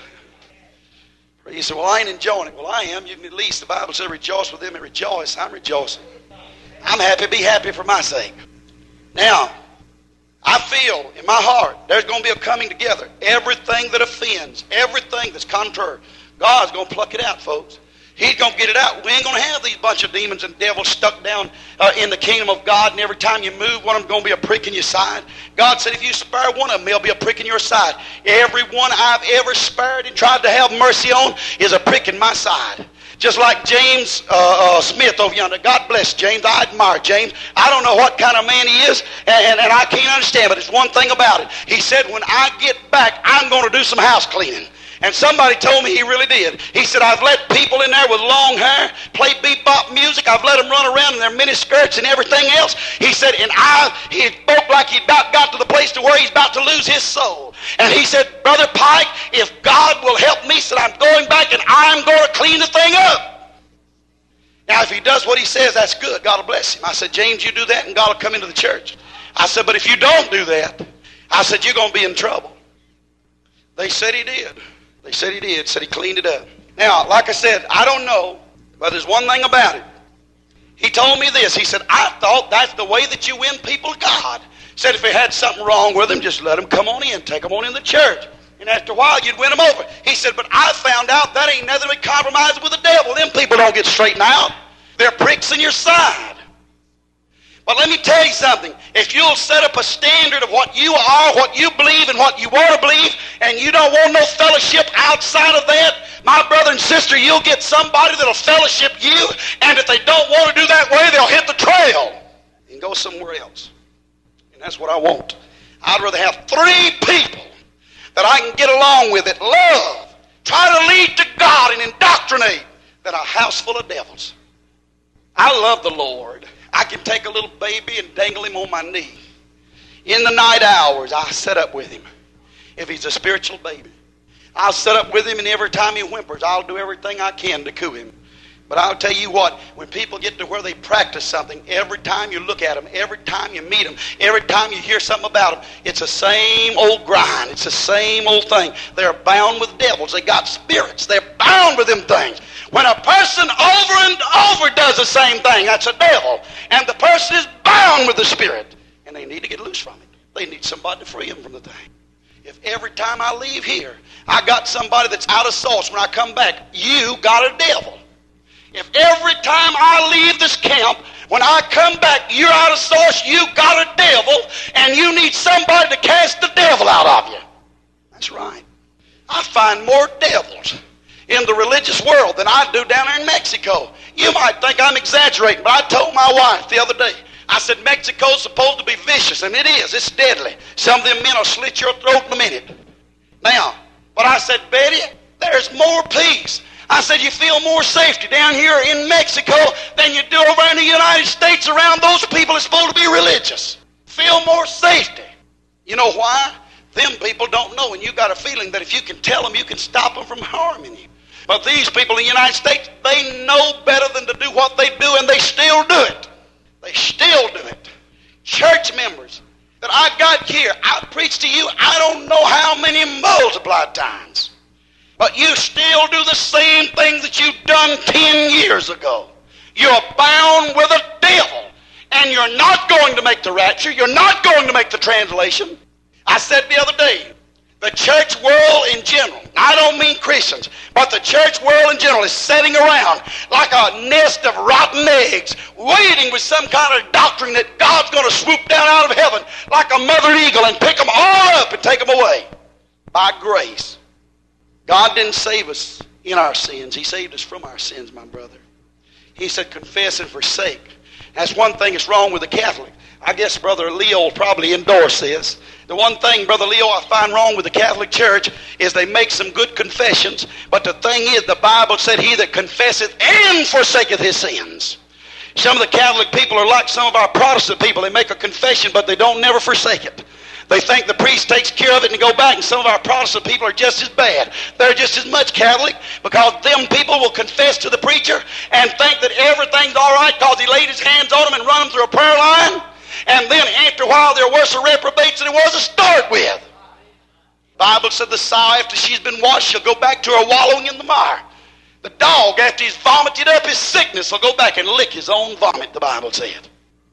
You say, well, I ain't enjoying it. Well, I am. You can at least, the Bible says, rejoice with them and rejoice. I'm rejoicing. I'm happy. Be happy for my sake. Now, I feel in my heart there's going to be a coming together. Everything that offends, everything that's contrary, God's going to pluck it out, folks. He's going to get it out. We ain't going to have these bunch of demons and devils stuck down in the kingdom of God, and every time you move, one of them's going to be a prick in your side. God said if you spare one of them, there'll be a prick in your side. Every one I've ever spared and tried to have mercy on is a prick in my side. Just like James Smith over yonder. God bless James. I admire James. I don't know what kind of man he is, and I can't understand, but there's one thing about it. He said, when I get back, I'm going to do some house cleaning. And somebody told me he really did. He said, I've let people in there with long hair play bebop music. I've let them run around in their mini skirts and everything else. He said, and he spoke like he about got to the place to where he's about to lose his soul. And he said, Brother Pike, if God will help me, he said, I'm going back and I'm going to clean the thing up. Now, if he does what he says, that's good. God will bless him. I said, James, you do that and God will come into the church. I said, but if you don't do that, I said, you're going to be in trouble. They said he did. They said he did. Said he cleaned it up. Now, like I said, I don't know, but there's one thing about it. He told me this. He said, I thought that's the way that you win people to God. Said if they had something wrong with them, just let them come on in. Take them on in the church. And after a while, you'd win them over. He said, but I found out that ain't nothing but compromising with the devil. Them people don't get straightened out. They're pricks in your side. But let me tell you something. If you'll set up a standard of what you are, what you believe, and what you want to believe, and you don't want no fellowship outside of that, my brother and sister, you'll get somebody that'll fellowship you, and if they don't want to do that way, they'll hit the trail and go somewhere else. And that's what I want. I'd rather have 3 people that I can get along with that love, try to lead to God and indoctrinate, than a house full of devils. I love the Lord. I can take a little baby and dangle him on my knee. In the night hours, I sit up with him. If he's a spiritual baby, I'll sit up with him, and every time he whimpers, I'll do everything I can to coo him. But I'll tell you what, when people get to where they practice something, every time you look at them, every time you meet them, every time you hear something about them, it's the same old grind. It's the same old thing. They're bound with devils. They got spirits. They're bound with them things. When a person over and over does the same thing, that's a devil. And the person is bound with the spirit. And they need to get loose from it. They need somebody to free them from the thing. If every time I leave here, I got somebody that's out of sorts, when I come back, you got a devil. If every time I leave this camp, when I come back, you're out of sorts, you got a devil, and you need somebody to cast the devil out of you. That's right. I find more devils in the religious world than I do down there in Mexico. You might think I'm exaggerating, but I told my wife the other day, I said, Mexico's supposed to be vicious, and it is. It's deadly. Some of them men will slit your throat in a minute. Now, but I said, Betty, there's more peace. I said, you feel more safety down here in Mexico than you do over in the United States around those people that's supposed to be religious. Feel more safety. You know why? Them people don't know, and you got a feeling that if you can tell them, you can stop them from harming you. But these people in the United States, they know better than to do what they do, and they still do it. They still do it. Church members that I got here, I preach to you, I don't know how many multiplied times. But you still do the same thing that you've done 10 years ago. You're bound with a devil. And you're not going to make the rapture. You're not going to make the translation. I said the other day, the church world in general, I don't mean Christians, but the church world in general is sitting around like a nest of rotten eggs, waiting with some kind of doctrine that God's going to swoop down out of heaven like a mother eagle and pick them all up and take them away by grace. God didn't save us in our sins. He saved us from our sins, my brother. He said, confess and forsake. That's one thing that's wrong with the Catholic. I guess Brother Leo will probably endorse this. The one thing, Brother Leo, I find wrong with the Catholic Church is they make some good confessions, but the thing is, the Bible said, he that confesseth and forsaketh his sins. Some of the Catholic people are like some of our Protestant people. They make a confession, but they don't never forsake it. They think the priest takes care of it and go back, and some of our Protestant people are just as bad. They're just as much Catholic because them people will confess to the preacher and think that everything's all right because he laid his hands on them and run them through a prayer line. And then after a while, they're worse reprobates than it was to start with. The Bible said the sow, after she's been washed, she'll go back to her wallowing in the mire. The dog, after he's vomited up his sickness, will go back and lick his own vomit, the Bible said.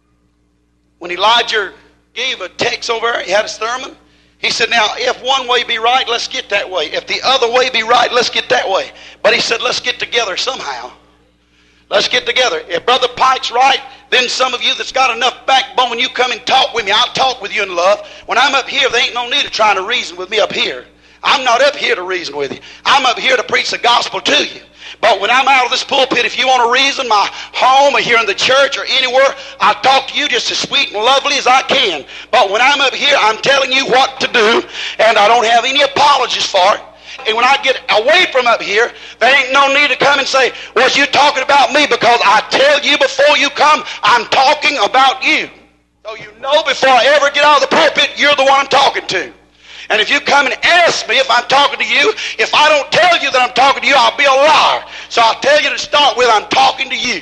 When Elijah gave a text over, he had a sermon. He said, now, if one way be right, let's get that way. If the other way be right, let's get that way. But he said, let's get together somehow. Let's get together. If Brother Pike's right, then some of you that's got enough backbone, you come and talk with me. I'll talk with you in love. When I'm up here, there ain't no need of trying to reason with me up here. I'm not up here to reason with you. I'm up here to preach the gospel to you. But when I'm out of this pulpit, if you want to reason my home or here in the church or anywhere, I'll talk to you just as sweet and lovely as I can. But when I'm up here, I'm telling you what to do, and I don't have any apologies for it. And when I get away from up here, there ain't no need to come and say, was you talking about me? Because I tell you before you come, I'm talking about you. So you know before I ever get out of the pulpit, you're the one I'm talking to. And if you come and ask me if I'm talking to you, if I don't tell you that I'm talking to you, I'll be a liar. So I'll tell you to start with, I'm talking to you.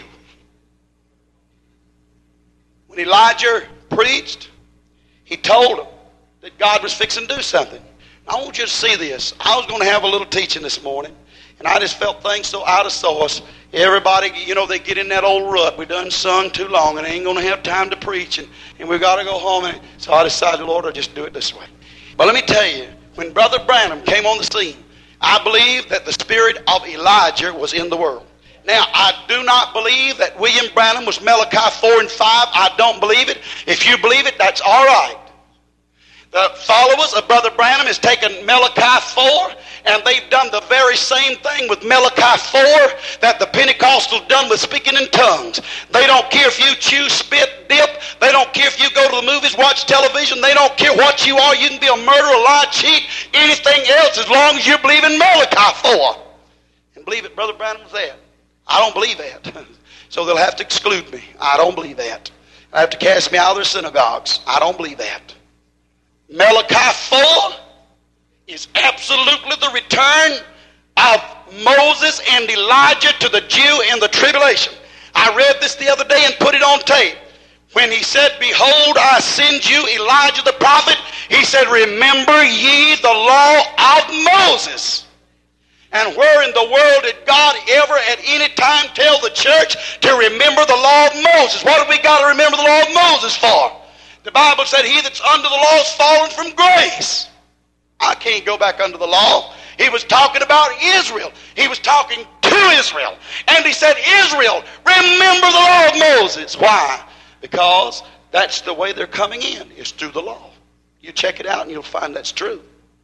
When Elijah preached, he told them that God was fixing to do something. I want you to see this. I was going to have a little teaching this morning, and I just felt things so out of source. Everybody, they get in that old rut. We done sung too long, and I ain't going to have time to preach, and we got to go home. And so I decided, Lord, I'll just do it this way. But let me tell you, when Brother Branham came on the scene, I believe that the spirit of Elijah was in the world. Now, I do not believe that William Branham was Malachi 4 and 5. I don't believe it. If you believe it, that's all right. The followers of Brother Branham has taken Malachi 4, and they've done the very same thing with Malachi 4 that the Pentecostals done with speaking in tongues. They don't care if you chew, spit, dip. They don't care if you go to the movies, watch television. They don't care what you are. You can be a murderer, lie, cheat, anything else as long as you believe in Malachi 4. And believe it, Brother Branham was there. I don't believe that. So they'll have to exclude me. I don't believe that. They'll have to cast me out of their synagogues. I don't believe that. Malachi 4 is absolutely the return of Moses and Elijah to the Jew in the tribulation. I read this the other day and put it on tape. When he said, behold, I send you Elijah the prophet, he said, remember ye the law of Moses. And where in the world did God ever at any time tell the church to remember the law of Moses? What have we got to remember the law of Moses for? The Bible said he that's under the law is fallen from grace. I can't go back under the law. He was talking about Israel. He was talking to Israel. And he said, Israel, remember the law of Moses. Why? Because that's the way they're coming in, is through the law. You check it out and you'll find that's true.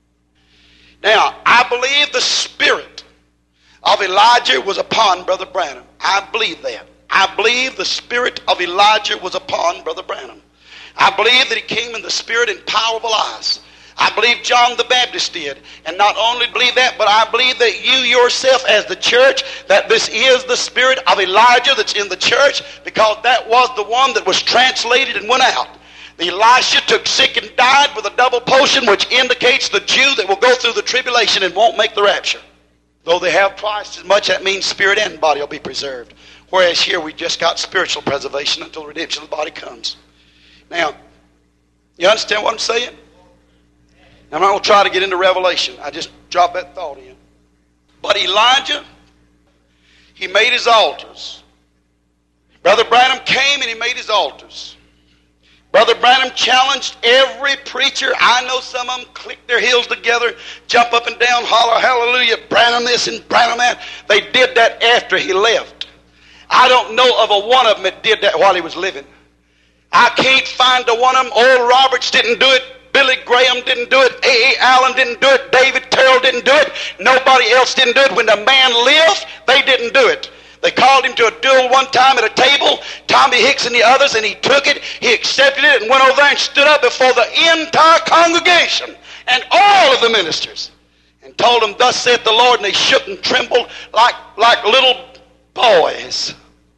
Now, I believe the spirit of Elijah was upon Brother Branham. I believe that. I believe the spirit of Elijah was upon Brother Branham. I believe that he came in the spirit and power of Elias. I believe John the Baptist did. And not only believe that, but I believe that you yourself as the church, that this is the spirit of Elijah that's in the church, because that was the one that was translated and went out. Elisha took sick and died with a double potion, which indicates the Jew that will go through the tribulation and won't make the rapture. Though they have twice as much, that means spirit and body will be preserved. Whereas here we just got spiritual preservation until redemption of the body comes. Now, you understand what I'm saying? I'm not going to try to get into Revelation. I just dropped that thought in. But Elijah, he made his altars. Brother Branham came and he made his altars. Brother Branham challenged every preacher. I know some of them click their heels together, jump up and down, holler, hallelujah, Branham this and Branham that. They did that after he left. I don't know of a one of them that did that while he was living. I can't find a one of them. Oral Roberts didn't do it. Billy Graham didn't do it. A.A. Allen didn't do it. David Terrell didn't do it. Nobody else didn't do it. When the man lived, they didn't do it. They called him to a duel one time at a table, Tommy Hicks and the others, and he took it, he accepted it, and went over there and stood up before the entire congregation and all of the ministers and told them, thus saith the Lord, and they shook and trembled like little boys.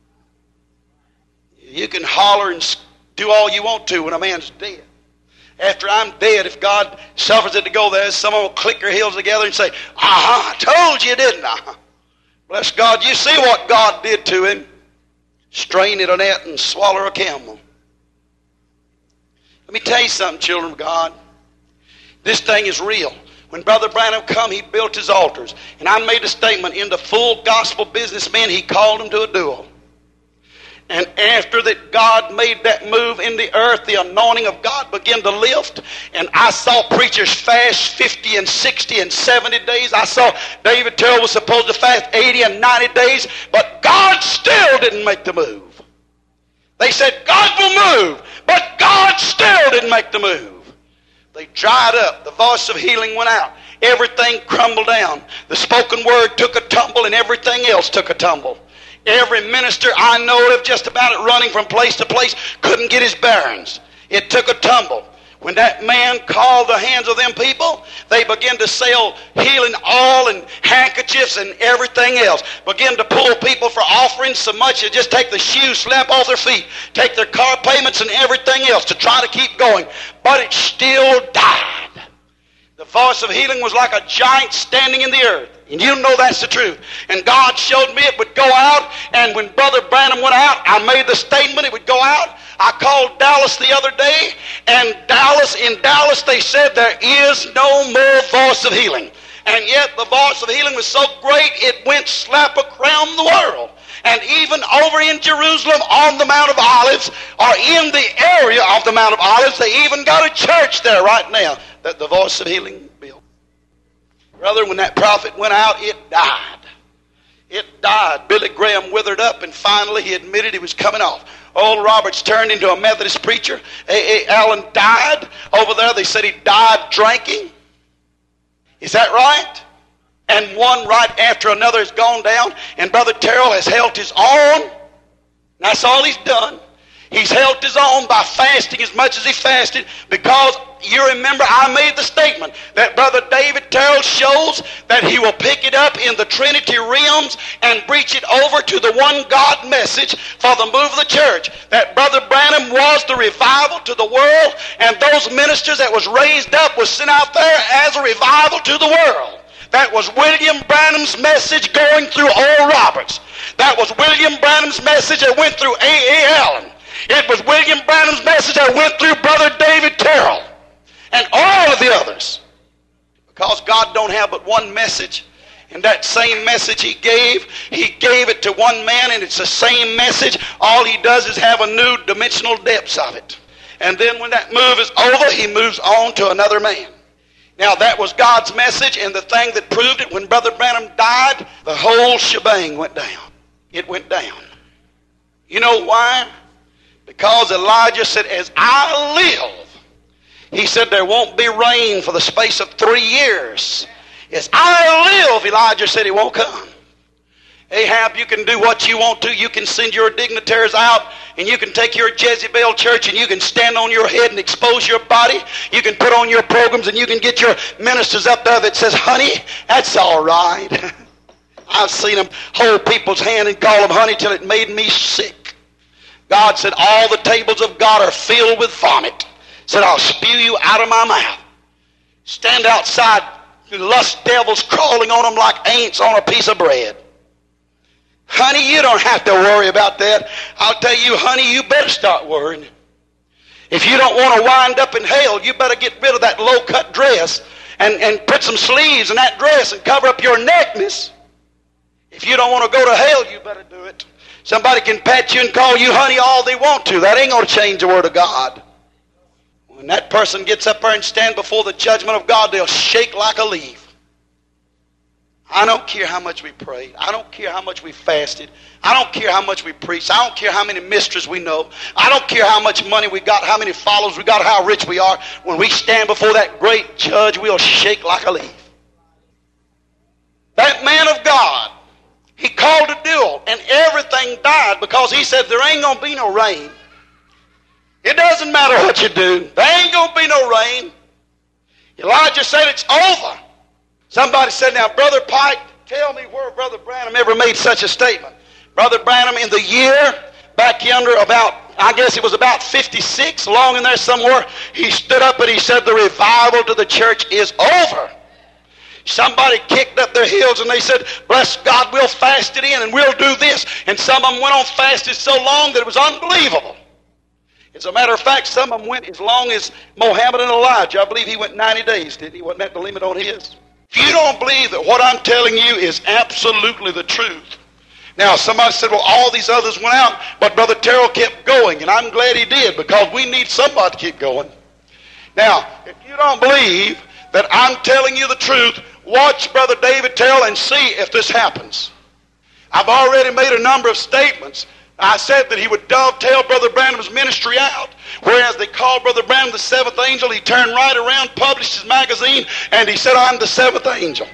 You can holler and do all you want to when a man's dead. After I'm dead, if God suffers it to go there, someone will click their heels together and say, I told you, didn't I? Bless God, you see what God did to him. Strain at a net and swallow a camel. Let me tell you something, children of God. This thing is real. When Brother Branham come, he built his altars. And I made a statement, in the full gospel businessman, he called him to a duel. And after that God made that move in the earth, the anointing of God began to lift. And I saw preachers fast 50 and 60 and 70 days. I saw David Terrell was supposed to fast 80 and 90 days. But God still didn't make the move. They said, God will move. But God still didn't make the move. They dried up. The voice of healing went out. Everything crumbled down. The spoken word took a tumble and everything else took a tumble. Every minister I know of, just about it, running from place to place, couldn't get his bearings. It took a tumble. When that man called the hands of them people, they began to sell healing oil and handkerchiefs and everything else. Began to pull people for offerings so much as just take the shoes, slap off their feet, take their car payments and everything else to try to keep going. But it still died. The voice of healing was like a giant standing in the earth. And you know that's the truth. And God showed me it would go out. And when Brother Branham went out, I made the statement it would go out. I called Dallas the other day. And in Dallas they said there is no more voice of healing. And yet the voice of healing was so great it went slap around the world. And even over in Jerusalem on the Mount of Olives, or in the area of the Mount of Olives, they even got a church there right now that the voice of healing built. Brother, when that prophet went out, it died. It died. Billy Graham withered up, and finally he admitted he was coming off. Oral Roberts turned into a Methodist preacher. A. Allen died over there. They said he died drinking. Is that right? And one right after another has gone down, and Brother Terrell has held his own. That's all he's done. He's held his own by fasting as much as he fasted, because you remember I made the statement that Brother David Terrell shows that he will pick it up in the Trinity realms and breach it over to the one God message for the move of the church. That Brother Branham was the revival to the world, and those ministers that was raised up was sent out there as a revival to the world. That was William Branham's message going through Oral Roberts. That was William Branham's message that went through A. Allen. It was William Branham's message that went through Brother David Terrell and all of the others. Because God don't have but one message, and that same message he gave it to one man, and it's the same message. All he does is have a new dimensional depths of it. And then when that move is over, he moves on to another man. Now that was God's message, and the thing that proved it, when Brother Branham died, the whole shebang went down. It went down. You know why? Because Elijah said, as I live, he said there won't be rain for the space of 3 years. As I live, Elijah said, it won't come. Ahab, you can do what you want to. You can send your dignitaries out, and you can take your Jezebel church, and you can stand on your head and expose your body. You can put on your programs, and you can get your ministers up there that says, honey, that's all right. I've seen them hold people's hand and call them honey till it made me sick. God said, all the tables of God are filled with vomit. Said, I'll spew you out of my mouth. Stand outside, lust devils crawling on them like ants on a piece of bread. Honey, you don't have to worry about that. I'll tell you, honey, you better start worrying. If you don't want to wind up in hell, you better get rid of that low-cut dress and put some sleeves in that dress and cover up your neckness. If you don't want to go to hell, you better do it. Somebody can pat you and call you honey all they want to. That ain't going to change the Word of God. When that person gets up there and stands before the judgment of God, they'll shake like a leaf. I don't care how much we prayed. I don't care how much we fasted. I don't care how much we preached. I don't care how many mysteries we know. I don't care how much money we got, how many followers we got, how rich we are. When we stand before that great judge, we'll shake like a leaf. That man of God, he called a duel, and everything died because he said there ain't going to be no rain. It doesn't matter what you do. There ain't going to be no rain. Elijah said it's over. Somebody said, now, Brother Pike, tell me where Brother Branham ever made such a statement. Brother Branham, in the year back yonder about, I guess it was about 56, along in there somewhere, he stood up and he said the revival to the church is over. Somebody kicked up their heels and they said, bless God, we'll fast it in and we'll do this. And some of them went on fasted so long that it was unbelievable. As a matter of fact, some of them went as long as Mohammed and Elijah. I believe he went 90 days, didn't he? Wasn't that the limit on his? If you don't believe that what I'm telling you is absolutely the truth. Now, somebody said, well, all these others went out, but Brother Terrell kept going. And I'm glad he did, because we need somebody to keep going. Now, if you don't believe that I'm telling you the truth, watch Brother David Terrell and see if this happens. I've already made a number of statements. I said that he would dovetail Brother Branham's ministry out. Whereas they called Brother Branham the seventh angel, he turned right around, published his magazine, and he said, I'm the seventh angel.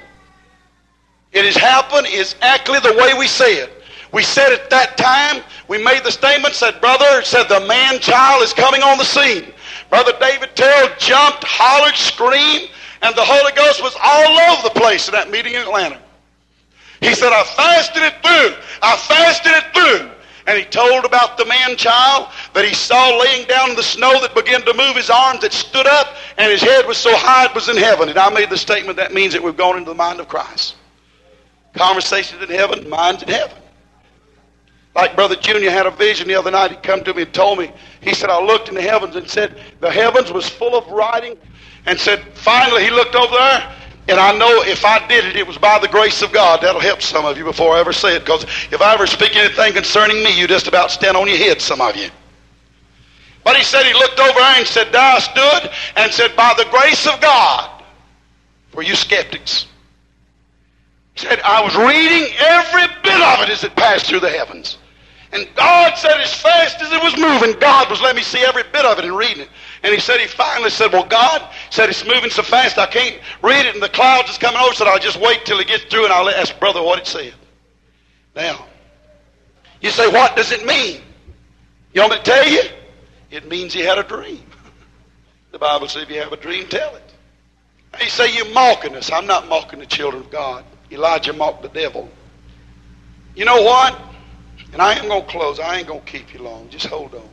It has happened exactly the way we said. We said at that time, we made the statement, said, brother, said the man-child is coming on the scene. Brother David Terrell jumped, hollered, screamed, and the Holy Ghost was all over the place in that meeting in Atlanta. He said, I fasted it through. I fasted it through. And he told about the man-child that he saw laying down in the snow that began to move his arms, that stood up, and his head was so high it was in heaven. And I made the statement that means that we've gone into the mind of Christ. Conversations in heaven, minds in heaven. Like Brother Junior had a vision the other night. He come to me and told me, he said, I looked in the heavens and said, the heavens was full of writing, and said, finally he looked over there, and I know if I did it, it was by the grace of God. That'll help some of you before I ever say it, because if I ever speak anything concerning me, you just about stand on your head, some of you. But he said he looked over there and said, there I stood, and said, by the grace of God, for you skeptics. Said, I was reading every bit of it as it passed through the heavens. And God said, as fast as it was moving, God was letting me see every bit of it and reading it. And he said, he finally said, well, God said, it's moving so fast I can't read it, and the clouds is coming over, so I'll just wait till it gets through and I'll ask brother what it said. Now, you say, what does it mean? You want me to tell you? It means he had a dream. The Bible says if you have a dream, tell it. Now you say, you're mocking us. I'm not mocking the children of God. Elijah mocked the devil. You know what? And I am going to close. I ain't going to keep you long. Just hold on.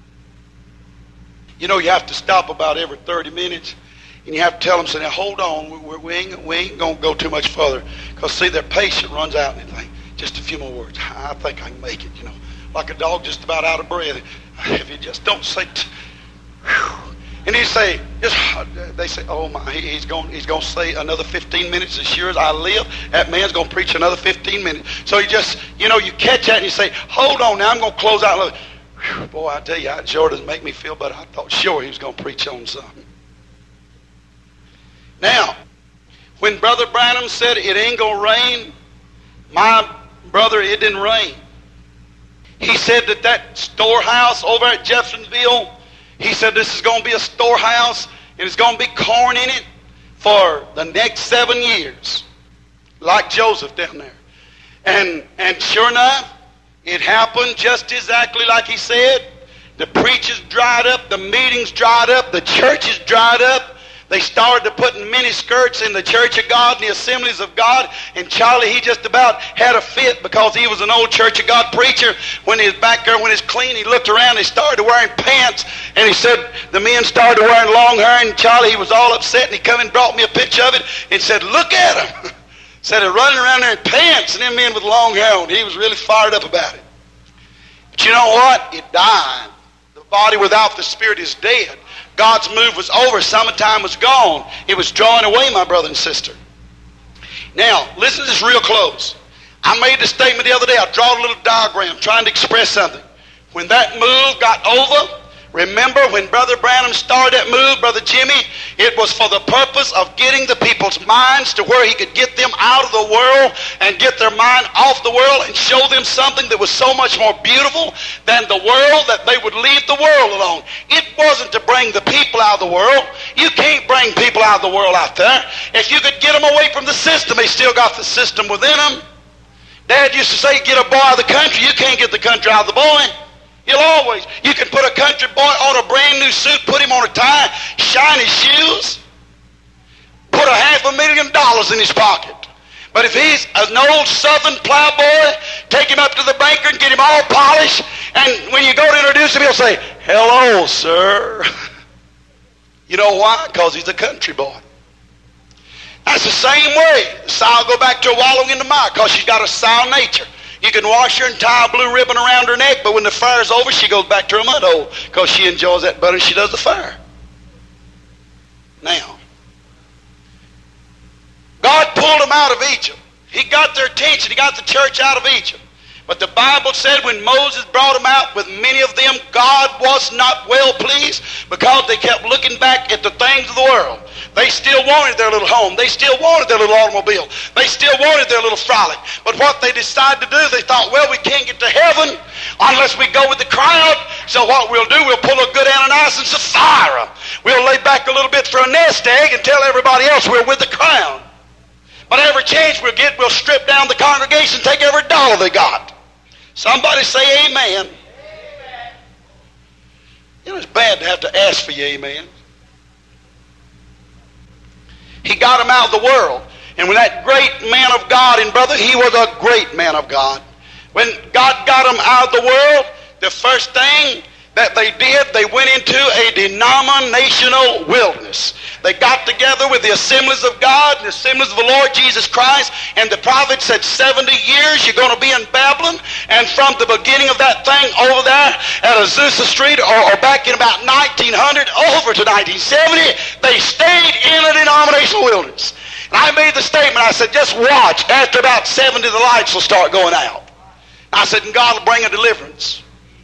You know, you have to stop about every 30 minutes, and you have to tell them, say, now hold on. We ain't going to go too much further. Because, see, their patience runs out and they think, just a few more words. I think I can make it, you know. Like a dog just about out of breath. If you just don't say, and he say, they say, oh my, he's going to say another 15 minutes. As sure as I live, that man's going to preach another 15 minutes. So you just, you know, you catch that and you say, hold on now, I'm going to close out. Boy, I tell you, it sure doesn't make me feel better. I thought sure he was going to preach on something. Now, when Brother Branham said it ain't going to rain, my brother, it didn't rain. He said that storehouse over at Jeffersonville, he said this is going to be a storehouse and it's going to be corn in it for the next 7 years, like Joseph down there. And sure enough, it happened just exactly like he said. The preachers dried up, the meetings dried up, the churches dried up. They started to put mini skirts in the Church of God and the Assemblies of God. And Charlie, he just about had a fit because he was an old Church of God preacher. When he was back there, when he was clean, he looked around and he started wearing pants. And he said the men started wearing long hair. And Charlie, he was all upset. And he come and brought me a picture of it and said, look at him. Said they're running around there in pants and them men with long hair on. He was really fired up about it. But you know what? It died. The body without the spirit is dead. God's move was over. Summertime was gone. It was drawing away, my brother and sister. Now, listen to this real close. I made the statement the other day. I draw a little diagram trying to express something. When that move got over, remember when Brother Branham started that move, Brother Jimmy, it was for the purpose of getting the people's minds to where he could get them out of the world and get their mind off the world and show them something that was so much more beautiful than the world that they would leave the world alone. It wasn't to bring the people out of the world. You can't bring people out of the world out there. If you could get them away from the system, they still got the system within them. Dad used to say, get a boy out of the country. You can't get the country out of the boy. You'll always. You can put a country boy on a brand new suit, put him on a tie, shine his shoes, put $500,000 in his pocket. But if he's an old southern plowboy, take him up to the banker and get him all polished, and when you go to introduce him, he'll say, hello, sir. You know why? Because he's a country boy. That's the same way. The sow will go back to wallowing in the mire because she's got a sow nature. You can wash her and tie a blue ribbon around her neck, but when the fire's over, she goes back to her mud hole because she enjoys that better than she does the fire. Now, God pulled them out of Egypt. He got their attention. He got the church out of Egypt. But the Bible said when Moses brought them out with many of them, God was not well pleased because they kept looking back at the things of the world. They still wanted their little home. They still wanted their little automobile. They still wanted their little frolic. But what they decided to do, they thought, well, we can't get to heaven unless we go with the crowd. So what we'll do, we'll pull a good Ananias and Sapphira. We'll lay back a little bit for a nest egg and tell everybody else we're with the crowd. But every chance we'll get, we'll strip down the congregation, take every dollar they got. Somebody say amen. Amen. You know, it's bad to have to ask for your amen. He got him out of the world. And when that great man of God, and brother, he was a great man of God. When God got him out of the world, the first thing that they did, they went into a denominational wilderness. They got together with the Assemblies of God and the Assemblies of the Lord Jesus Christ, and the prophet said 70 years you're going to be in Babylon. And from the beginning of that thing over there at Azusa Street, or back in about 1900 over to 1970, they stayed in a denominational wilderness. And I made the statement, I said, just watch, after about 70 the lights will start going out. I said, and God will bring a deliverance.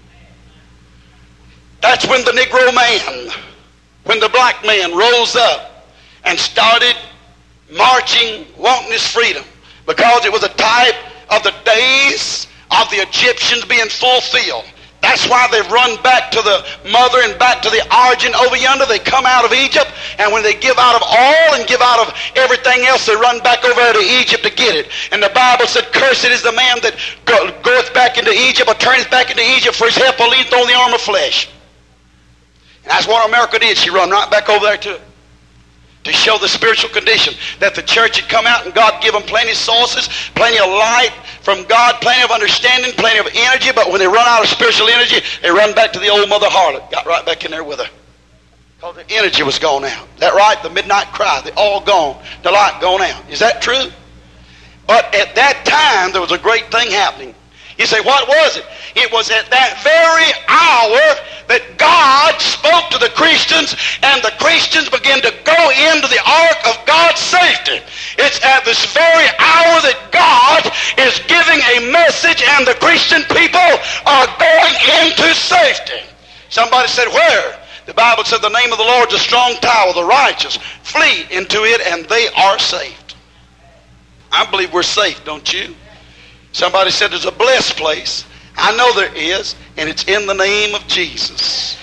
That's when the Negro man, when the black man rose up and started marching, wanting his freedom. because it was a type of the days of the Egyptians being fulfilled. That's why they've run back to the mother and back to the origin over yonder. They come out of Egypt, and when they give out of all and give out of everything else, they run back over to Egypt to get it. And the Bible said, cursed is the man that goeth back into Egypt, or turneth back into Egypt, for his help leaneth on the arm of flesh. And that's what America did. She run right back over there to show the spiritual condition, that the church had come out and God give them plenty of sources, plenty of light from God, plenty of understanding, plenty of energy, but when they run out of spiritual energy, they run back to the old mother harlot, got right back in there with her. Because the energy was gone out. Is that right? The midnight cry, they all gone, the light gone out. Is that true? But at that time, there was a great thing happening. You say, what was it? It was at that very hour that God spoke to the Christians, and the Christians began to go into the ark of God's safety. It's at this very hour that God is giving a message, and the Christian people are going into safety. Somebody said, where? The Bible said the name of the Lord is a strong tower. The righteous flee into it, and they are saved. I believe we're safe, don't you? Somebody said there's a blessed place. I know there is, and it's in the name of Jesus.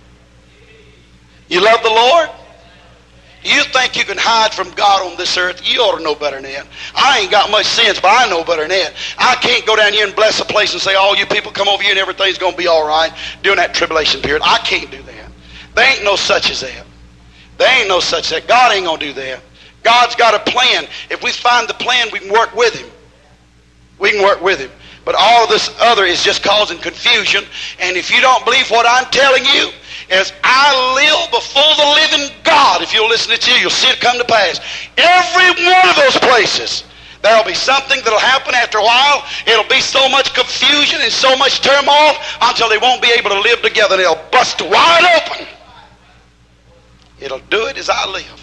You love the Lord? You think you can hide from God on this earth? You ought to know better than that. I ain't got much sense, but I know better than that. I can't go down here and bless a place and say, all you people come over here and everything's going to be all right during that tribulation period. I can't do that. There ain't no such as that. There ain't no such as that. God ain't going to do that. God's got a plan. If we find the plan, we can work with him. We can work with him. But all of this other is just causing confusion. And if you don't believe what I'm telling you, as I live before the living God, if you'll listen to you, you'll see it come to pass. Every one of those places, there'll be something that'll happen after a while. It'll be so much confusion and so much turmoil until they won't be able to live together. And they'll bust wide open. It'll do it as I live.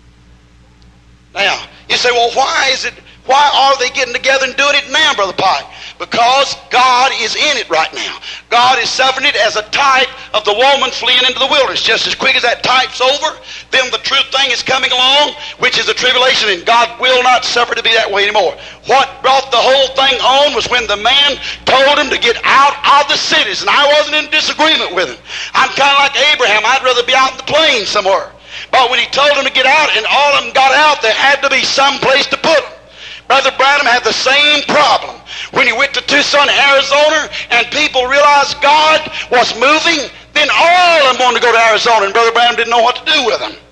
Now, you say, well, why are they getting together and doing it now, Brother Pike? Because God is in it right now. God is suffering it as a type of the woman fleeing into the wilderness. Just as quick as that type's over, then the true thing is coming along, which is the tribulation, and God will not suffer to be that way anymore. What brought the whole thing on was when the man told him to get out of the cities, and I wasn't in disagreement with him. I'm kind of like Abraham. I'd rather be out in the plains somewhere. But when he told them to get out, and all of them got out, there had to be some place to put them. Brother Branham had the same problem. When he went to Tucson, Arizona, and people realized God was moving, then all of them wanted to go to Arizona, and Brother Branham didn't know what to do with them.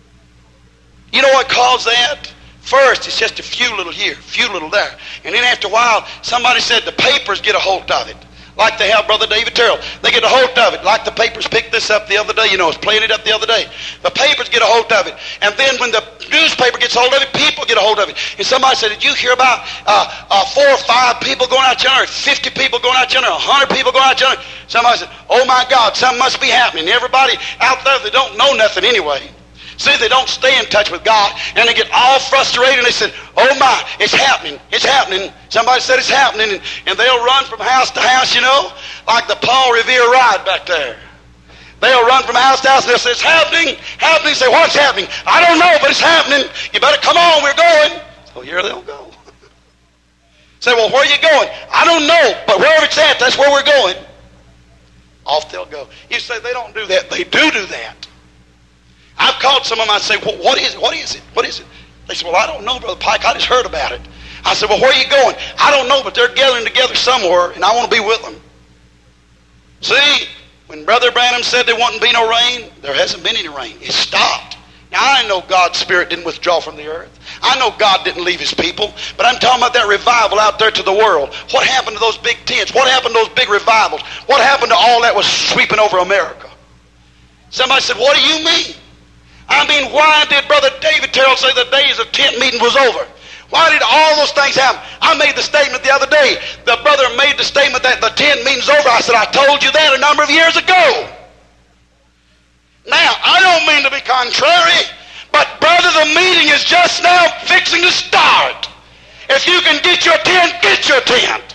You know what caused that? First, it's just a few little here, few little there. And then after a while, somebody said the papers get a hold of it. Like they have Brother David Terrell. They get a hold of it. Like the papers picked this up the other day. You know, I was playing it up the other day. The papers get a hold of it. And then when the newspaper gets a hold of it, people get a hold of it. And somebody said, did you hear about 4 or 5 people going out yonder, 50 people going out yonder, 100 people going out yonder? Somebody said, oh my God, something must be happening. Everybody out there, they don't know nothing anyway. See, they don't stay in touch with God, and they get all frustrated, and they said, oh my, it's happening, it's happening. Somebody said it's happening, and they'll run from house to house, you know, like the Paul Revere ride back there. They'll run from house to house, and they'll say, it's happening, happening. Say, what's happening? I don't know, but it's happening. You better come on, we're going. So here they'll go. Say, well, where are you going? I don't know, but wherever it's at, that's where we're going. Off they'll go. You say, they don't do that. They do that. I've called some of them, I say, well, what is it? What is it? What is it? They say, well, I don't know, Brother Pike. I just heard about it. I said, well, where are you going? I don't know, but they're gathering together somewhere, and I want to be with them. See, when Brother Branham said there wouldn't be no rain, there hasn't been any rain. It stopped. Now, I know God's Spirit didn't withdraw from the earth. I know God didn't leave his people, but I'm talking about that revival out there to the world. What happened to those big tents? What happened to those big revivals? What happened to all that was sweeping over America? Somebody said, what do you mean? I mean, why did Brother David Terrell say the days of tent meeting was over? Why did all those things happen? I made the statement the other day. The brother made the statement that the tent meeting's over. I said, I told you that a number of years ago. Now, I don't mean to be contrary, but brother, the meeting is just now fixing to start. If you can get your tent, get your tent.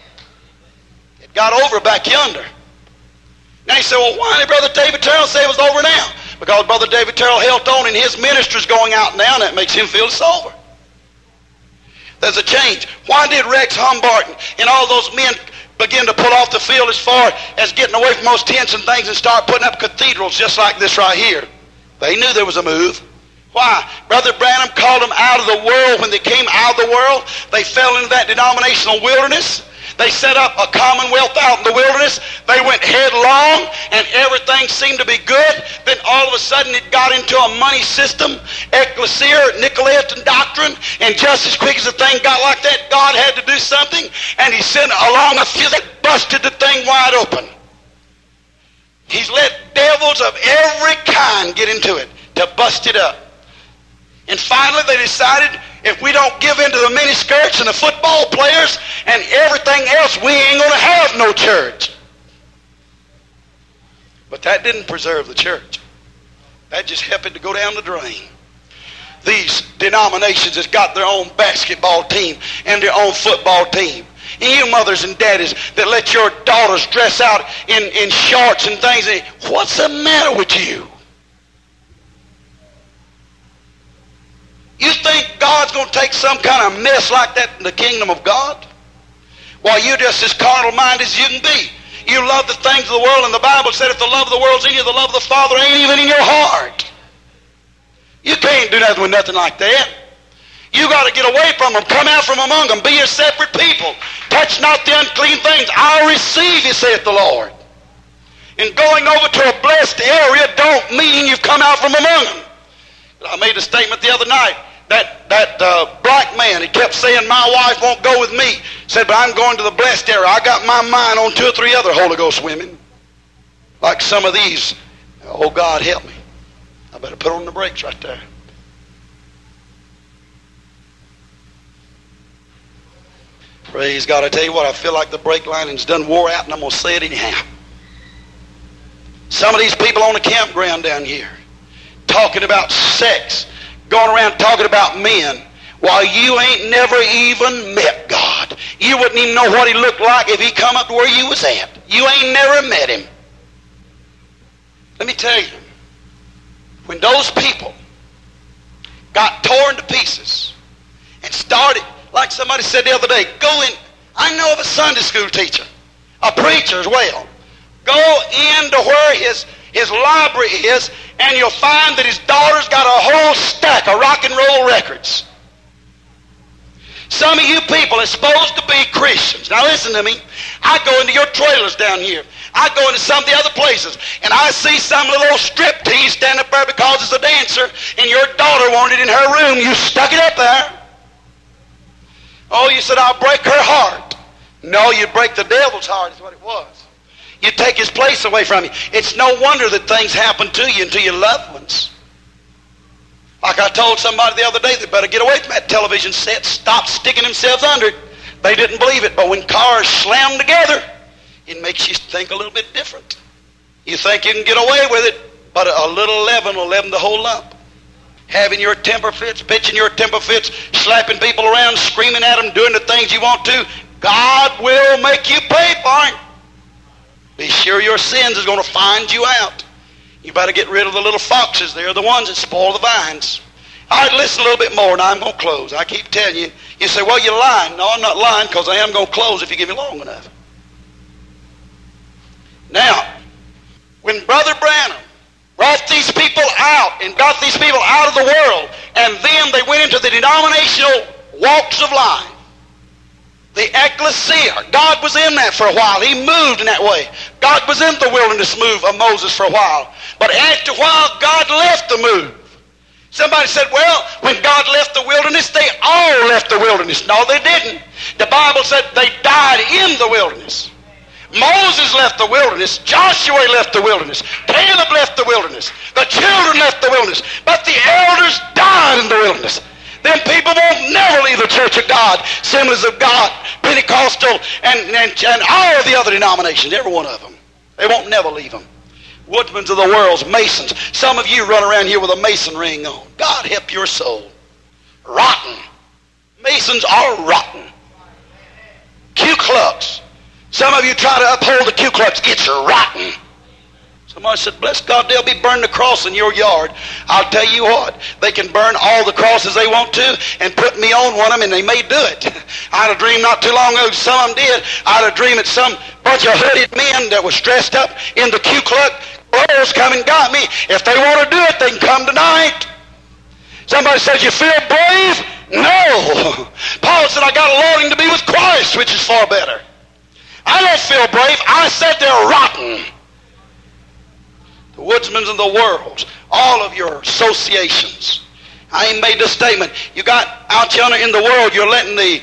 It got over back yonder. Now you say, well, why did Brother David Terrell say it was over now? Because Brother David Terrell held on and his minister's going out now, and that makes him feel it's over. There's a change. Why did Rex Humbarton and all those men begin to pull off the field as far as getting away from those tents and things and start putting up cathedrals just like this right here? They knew there was a move. Why? Brother Branham called them out of the world. When they came out of the world, they fell into that denominational wilderness. They set up a commonwealth out in the wilderness. They went headlong, and everything seemed to be good. Then all of a sudden it got into a money system, ecclesia, Nicolaitan doctrine, and just as quick as the thing got like that, God had to do something, and he sent along a few that busted the thing wide open. He's let devils of every kind get into it to bust it up. And finally they decided, if we don't give in to the miniskirts and the football players and everything else, we ain't going to have no church. But that didn't preserve the church. That just helped it to go down the drain. These denominations has got their own basketball team and their own football team. And you mothers and daddies that let your daughters dress out in shorts and things, what's the matter with you? You think God's going to take some kind of mess like that in the kingdom of God? Well, you're just as carnal-minded as you can be. You love the things of the world, and the Bible said if the love of the world's in you, the love of the Father ain't even in your heart. You can't do nothing with nothing like that. You got to get away from them. Come out from among them. Be a separate people. Touch not the unclean things. I'll receive you, saith the Lord. And going over to a blessed area don't mean you've come out from among them. I made a statement the other night. That black man, he kept saying, my wife won't go with me. Said, but I'm going to the blessed area. I got my mind on 2 or 3 other Holy Ghost women. Like some of these. Oh, God, help me. I better put on the brakes right there. Praise God. I tell you what, I feel like the brake lining's done wore out, and I'm going to say it anyhow. Some of these people on the campground down here talking about sex, going around talking about men, while you ain't never even met God. You wouldn't even know what he looked like if he come up to where you was at. You ain't never met him. Let me tell you, when those people got torn to pieces and started, like somebody said the other day, go in. I know of a Sunday school teacher, a preacher as well. Go into where his library is, and you'll find that his daughter's got a whole stack of rock and roll records. Some of you people are supposed to be Christians. Now listen to me. I go into your trailers down here. I go into some of the other places, and I see some little strip tease stand up there because it's a dancer, and your daughter wanted it in her room. You stuck it up there. Oh, you said, I'll break her heart. No, you'd break the devil's heart is what it was. You take his place away from you. It's no wonder that things happen to you and to your loved ones. Like I told somebody the other day, they better get away from that television set. Stop sticking themselves under it. They didn't believe it, but when cars slam together, it makes you think a little bit different. You think you can get away with it, but a little leaven will leaven the whole lump. Having your temper fits, pitching your temper fits, slapping people around, screaming at them, doing the things you want to, God will make you pay for it. Be sure your sins is going to find you out. You better get rid of the little foxes. They're the ones that spoil the vines. All right, listen a little bit more, and I'm going to close. I keep telling you. You say, well, you're lying. No, I'm not lying, because I am going to close if you give me long enough. Now, when Brother Branham brought these people out and got these people out of the world, and then they went into the denominational walks of life, the ecclesia, God was in that for a while. He moved in that way. God was in the wilderness move of Moses for a while. But after a while, God left the move. Somebody said, well, when God left the wilderness, they all left the wilderness. No, they didn't. The Bible said they died in the wilderness. Moses left the wilderness. Joshua left the wilderness. Caleb left the wilderness. The children left the wilderness. But the elders died in the wilderness. Then people won't never leave the Church of God, Assemblies of God, Pentecostal, and all of the other denominations, every one of them. They won't never leave them. Woodmans of the world, Masons. Some of you run around here with a Mason ring on. God help your soul. Rotten. Masons are rotten. Ku Klux. Some of you try to uphold the Ku Klux. It's rotten. Somebody said, bless God, they'll be burning the cross in your yard. I'll tell you what, they can burn all the crosses they want to and put me on one of them, and they may do it. I had a dream not too long ago, some of them did. I had a dream that some bunch of hooded men that was dressed up in the Ku Klux clothes come and got me. If they want to do it, they can come tonight. Somebody says, you feel brave? No. Paul said, I got a longing to be with Christ, which is far better. I don't feel brave. I said they're rotten. The woodsmen of the world, all of your associations. I ain't made this statement. You got out yonder in the world, you're letting the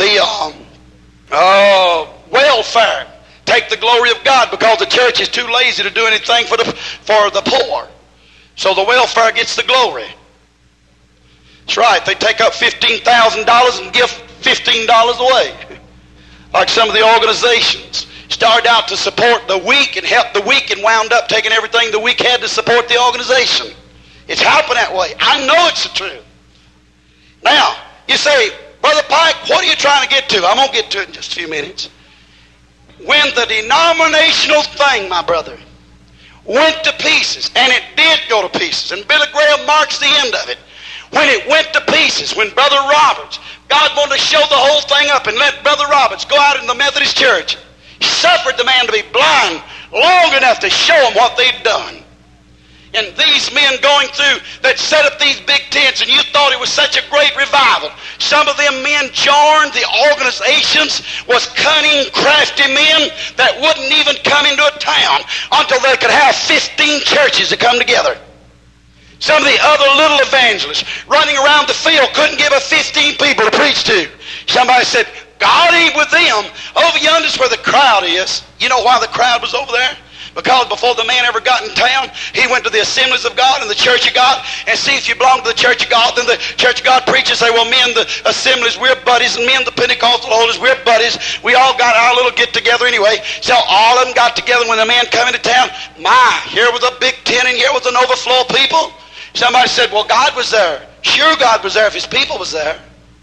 welfare take the glory of God because the church is too lazy to do anything for the poor. So the welfare gets the glory. That's right. They take up $15,000 and give $15 away. Like some of the organizations. Started out to support the weak and help the weak and wound up taking everything the weak had to support the organization. It's happened that way. I know it's the truth. Now, you say, Brother Pike, what are you trying to get to? I'm going to get to it in just a few minutes. When the denominational thing, my brother, went to pieces, and it did go to pieces, and Billy Graham marks the end of it. When it went to pieces, when Brother Roberts, God wanted to show the whole thing up and let Brother Roberts go out in the Methodist church. He suffered the man to be blind long enough to show him what they'd done. And these men going through that set up these big tents, and you thought it was such a great revival. Some of them men joined the organizations, was cunning, crafty men that wouldn't even come into a town until they could have 15 churches to come together. Some of the other little evangelists running around the field couldn't give a 15 people to preach to. Somebody said, God ain't with them. Over yonder's where the crowd is. You know why the crowd was over there? Because before the man ever got in town, he went to the Assemblies of God and the Church of God and see if you belong to the Church of God. Then the Church of God preachers say, well, me and the Assemblies, we're buddies, and me and the Pentecostal holders, we're buddies. We all got our little get-together anyway. So all of them got together when the man come into town. My, here was a big tent and here was an overflow of people. Somebody said, well, God was there. Sure, God was there if his people was there.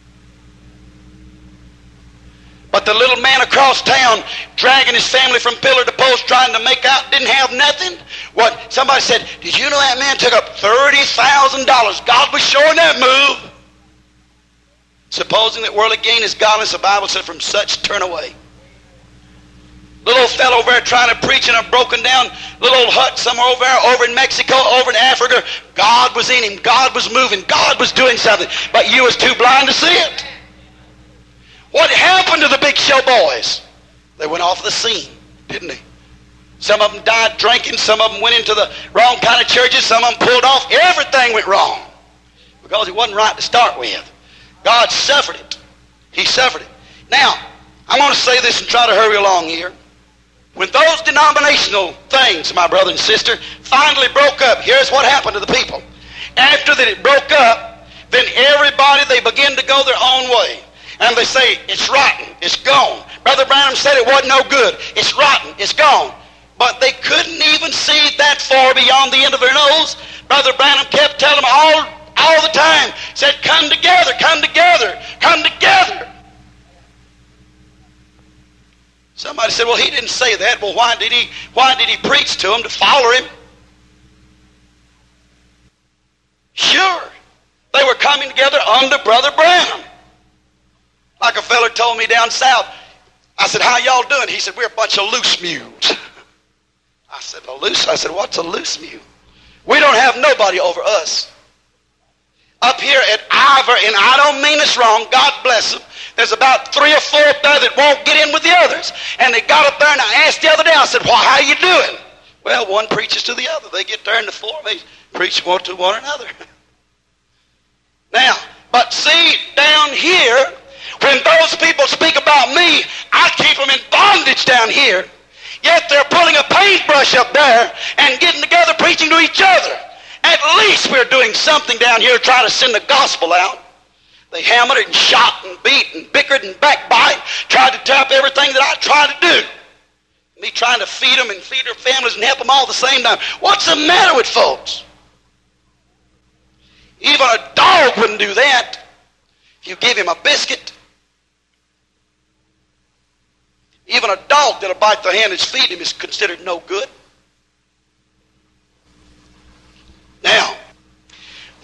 But the little man across town, dragging his family from pillar to post, trying to make out, didn't have nothing. What? Somebody said, did you know that man took up $30,000? God was showing that move. Supposing that worldly gain is godliness, the Bible said, from such turn away. Little old fellow over there trying to preach in a broken down little old hut somewhere over there, over in Mexico, over in Africa. God was in him. God was moving. God was doing something. But you was too blind to see it. What happened to the big show boys? They went off the scene, didn't they? Some of them died drinking. Some of them went into the wrong kind of churches. Some of them pulled off. Everything went wrong because it wasn't right to start with. God suffered it. He suffered it. Now, I'm going to say this and try to hurry along here. When those denominational things, my brother and sister, finally broke up, here's what happened to the people. After that it broke up, then everybody, they began to go their own way. And they say, it's rotten, it's gone. Brother Branham said it wasn't no good. It's rotten, it's gone. But they couldn't even see that far beyond the end of their nose. Brother Branham kept telling them all the time, said, come together, come together, come together. Somebody said, well, he didn't say that. Well, why did he preach to them to follow him? Sure. They were coming together under Brother Branham. Like a fella told me down south. I said, how y'all doing? He said, we're a bunch of loose mules. I said, I said, what's a loose mule? We don't have nobody over us. Up here at Ivor, and I don't mean this wrong, God bless them, there's about 3 or 4 up there that won't get in with the others. And they got up there and I asked the other day, I said, well, how you doing? Well, one preaches to the other. They get there in the floor, they preach one to one another. Now, but see, down here, when those people speak about me, I keep them in bondage down here. Yet they're pulling a paintbrush up there and getting together preaching to each other. At least we're doing something down here to try to send the gospel out. They hammered it and shot and beat and bickered and backbite, tried to tear up everything that I tried to do. Me trying to feed them and feed their families and help them all at the same time. What's the matter with folks? Even a dog wouldn't do that. If you give him a biscuit, even a dog that'll bite the hand that's feeding him is considered no good.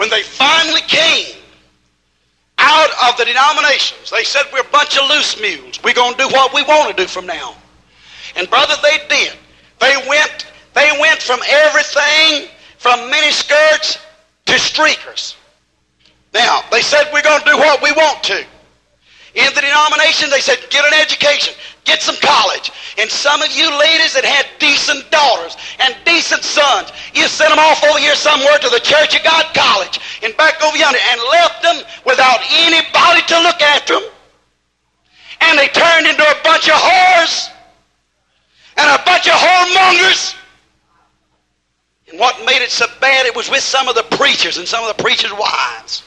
when they finally came out of the denominations, they said, we're a bunch of loose mules. We're going to do what we want to do from now. And brother, they did. They went from everything from miniskirts to streakers. Now, they said, we're going to do what we want to. In the denomination, they said, get an education, get some college. And some of you ladies that had decent daughters and decent sons, you sent them off over here somewhere to the Church of God College and back over yonder and left them without anybody to look after them. And they turned into a bunch of whores and a bunch of whoremongers. And what made it so bad, it was with some of the preachers and some of the preachers' wives.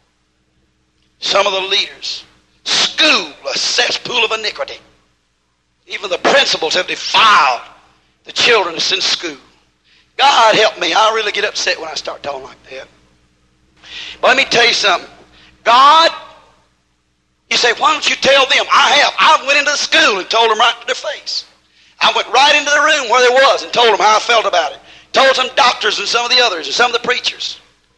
Some of the leaders. School, a cesspool of iniquity. Even the principals have defiled the children that's in school. God help me, I really get upset when I start talking like that. But let me tell you something. God, you say, why don't you tell them? I went into the school and told them right to their face. I went right into the room where they was and told them how I felt about it. Told some doctors and some of the others and some of the preachers.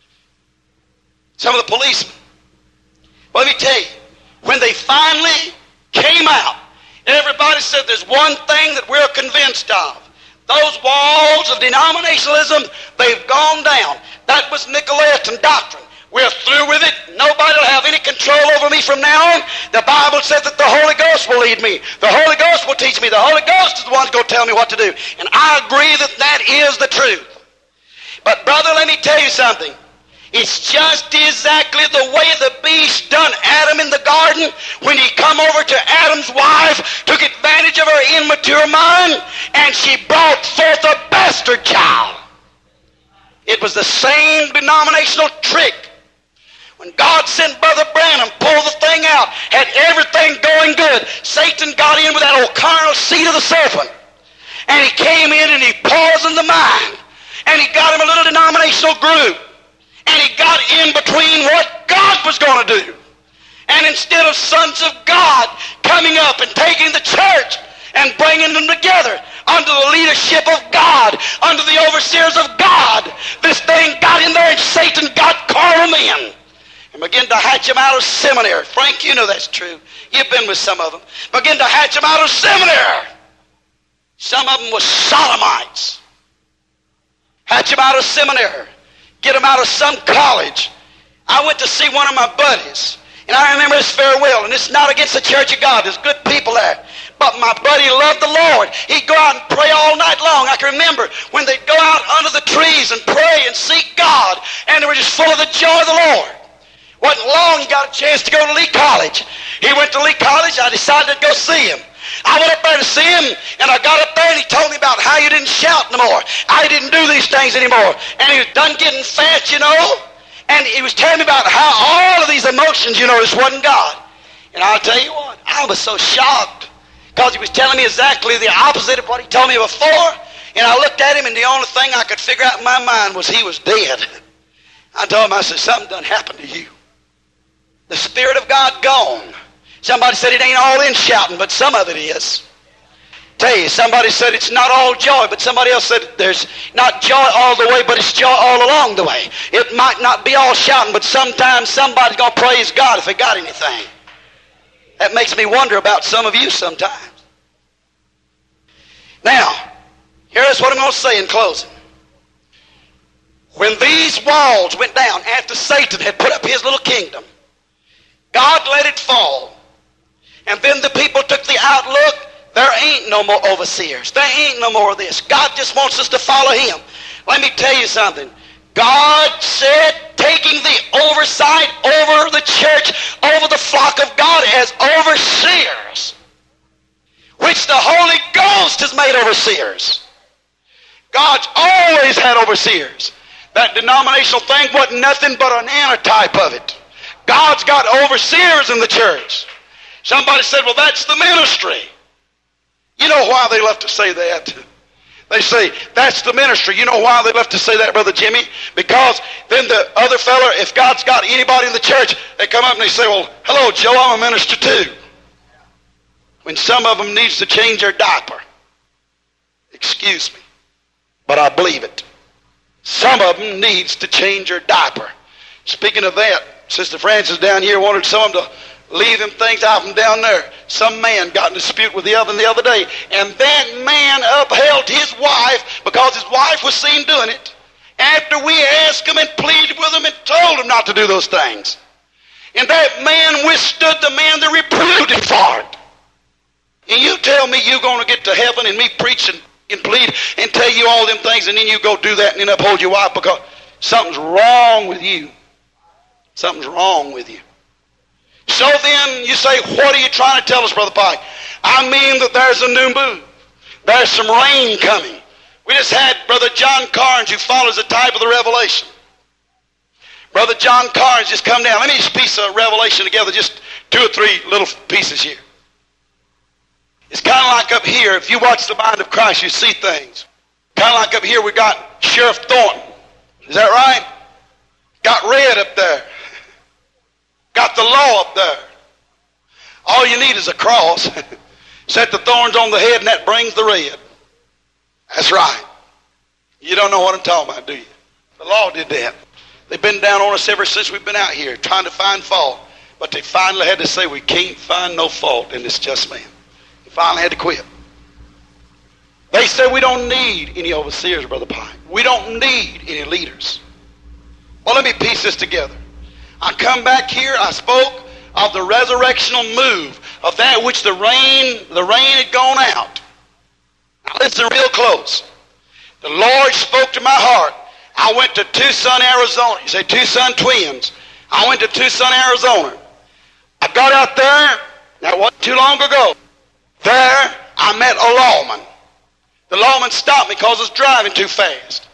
Some of the policemen. But let me tell you, when they finally came out, everybody said there's one thing that we're convinced of. Those walls of denominationalism, they've gone down. That was Nicolaitan doctrine. We're through with it. Nobody will have any control over me from now on. The Bible says that the Holy Ghost will lead me. The Holy Ghost will teach me. The Holy Ghost is the one who's going to tell me what to do. And I agree that that is the truth. But brother, let me tell you something. It's just exactly the way the beast done Adam in the garden when he come over to Adam's wife, took advantage of her immature mind, and she brought forth a bastard child. It was the same denominational trick. When God sent Brother Branham, pulled the thing out, had everything going good, Satan got in with that old carnal seed of the serpent. And he came in and he poisoned the mind. And he got him a little denominational group. And he got in between what God was going to do. And instead of sons of God coming up and taking the church and bringing them together under the leadership of God, under the overseers of God, this thing got in there and Satan got carnal men and began to hatch them out of seminary. Frank, you know that's true. You've been with some of them. Began to hatch them out of seminary. Some of them were sodomites. Hatch them out of seminary. Get them out of some college. I went to see one of my buddies, and I remember this very well, and it's not against the Church of God. There's good people there. But my buddy loved the Lord. He'd go out and pray all night long. I can remember when they'd go out under the trees and pray and seek God, and they were just full of the joy of the Lord. Wasn't long he got a chance to go to Lee College. He went to Lee College. I decided to go see him. I went up there to see him, and I got up there, and he told me about how you didn't shout no more. I didn't do these things anymore. And he was done getting fat, you know. And he was telling me about how all of these emotions, you know, this wasn't God. And I'll tell you what, I was so shocked because he was telling me exactly the opposite of what he told me before. And I looked at him, and the only thing I could figure out in my mind was he was dead. I told him, I said, something done happened to you. The Spirit of God gone. Somebody said it ain't all in shouting, but some of it is. Tell you, somebody said it's not all joy, but somebody else said there's not joy all the way, but it's joy all along the way. It might not be all shouting, but sometimes somebody's going to praise God if they got anything. That makes me wonder about some of you sometimes. Now, here's what I'm going to say in closing. When these walls went down after Satan had put up his little kingdom, God let it fall. And then the people took the outlook, there ain't no more overseers. There ain't no more of this. God just wants us to follow him. Let me tell you something. God said, taking the oversight over the church, over the flock of God as overseers, which the Holy Ghost has made overseers. God's always had overseers. That denominational thing wasn't nothing but an antitype of it. God's got overseers in the church. Somebody said, well, that's the ministry. You know why they love to say that? They say, that's the ministry. You know why they love to say that, Brother Jimmy? Because then the other fella, if God's got anybody in the church, they come up and they say, well, hello, Joe, I'm a minister too. When some of them needs to change their diaper. Excuse me, but I believe it. Some of them needs to change their diaper. Speaking of that, Sister Francis down here wanted someone to leave them things out from down there. Some man got in a dispute with the other day, and that man upheld his wife because his wife was seen doing it after we asked him and pleaded with him and told him not to do those things. And that man withstood the man that reproved him for it. And you tell me you're going to get to heaven and me preach and plead and tell you all them things, and then you go do that and then uphold your wife because something's wrong with you. Something's wrong with you. So then you say, what are you trying to tell us, Brother Pike? I mean that there's a new move. There's some rain coming. We just had Brother John Carnes, who follows the type of the Revelation. Brother John Carnes just come down. Let me just piece of Revelation together, just 2 or 3 little pieces here. It's kind of like up here, if you watch the mind of Christ, you see things. Kind of like up here, we got Sheriff Thornton. Is that right? Got red up there. Got the law up there. All you need is a cross. Set the thorns on the head and that brings the red. That's right. You don't know what I'm talking about, do you? The law did that. They've been down on us ever since we've been out here trying to find fault. But they finally had to say we can't find no fault in this just man. They finally had to quit. They said we don't need any overseers, Brother Pike. We don't need any leaders. Well, let me piece this together. I come back here, I spoke of the resurrectional move of that which the rain had gone out. Now listen real close. The Lord spoke to my heart. I went to Tucson, Arizona. You say Tucson twins. I went to Tucson, Arizona. I got out there, that wasn't too long ago. There, I met a lawman. The lawman stopped me because I was driving too fast.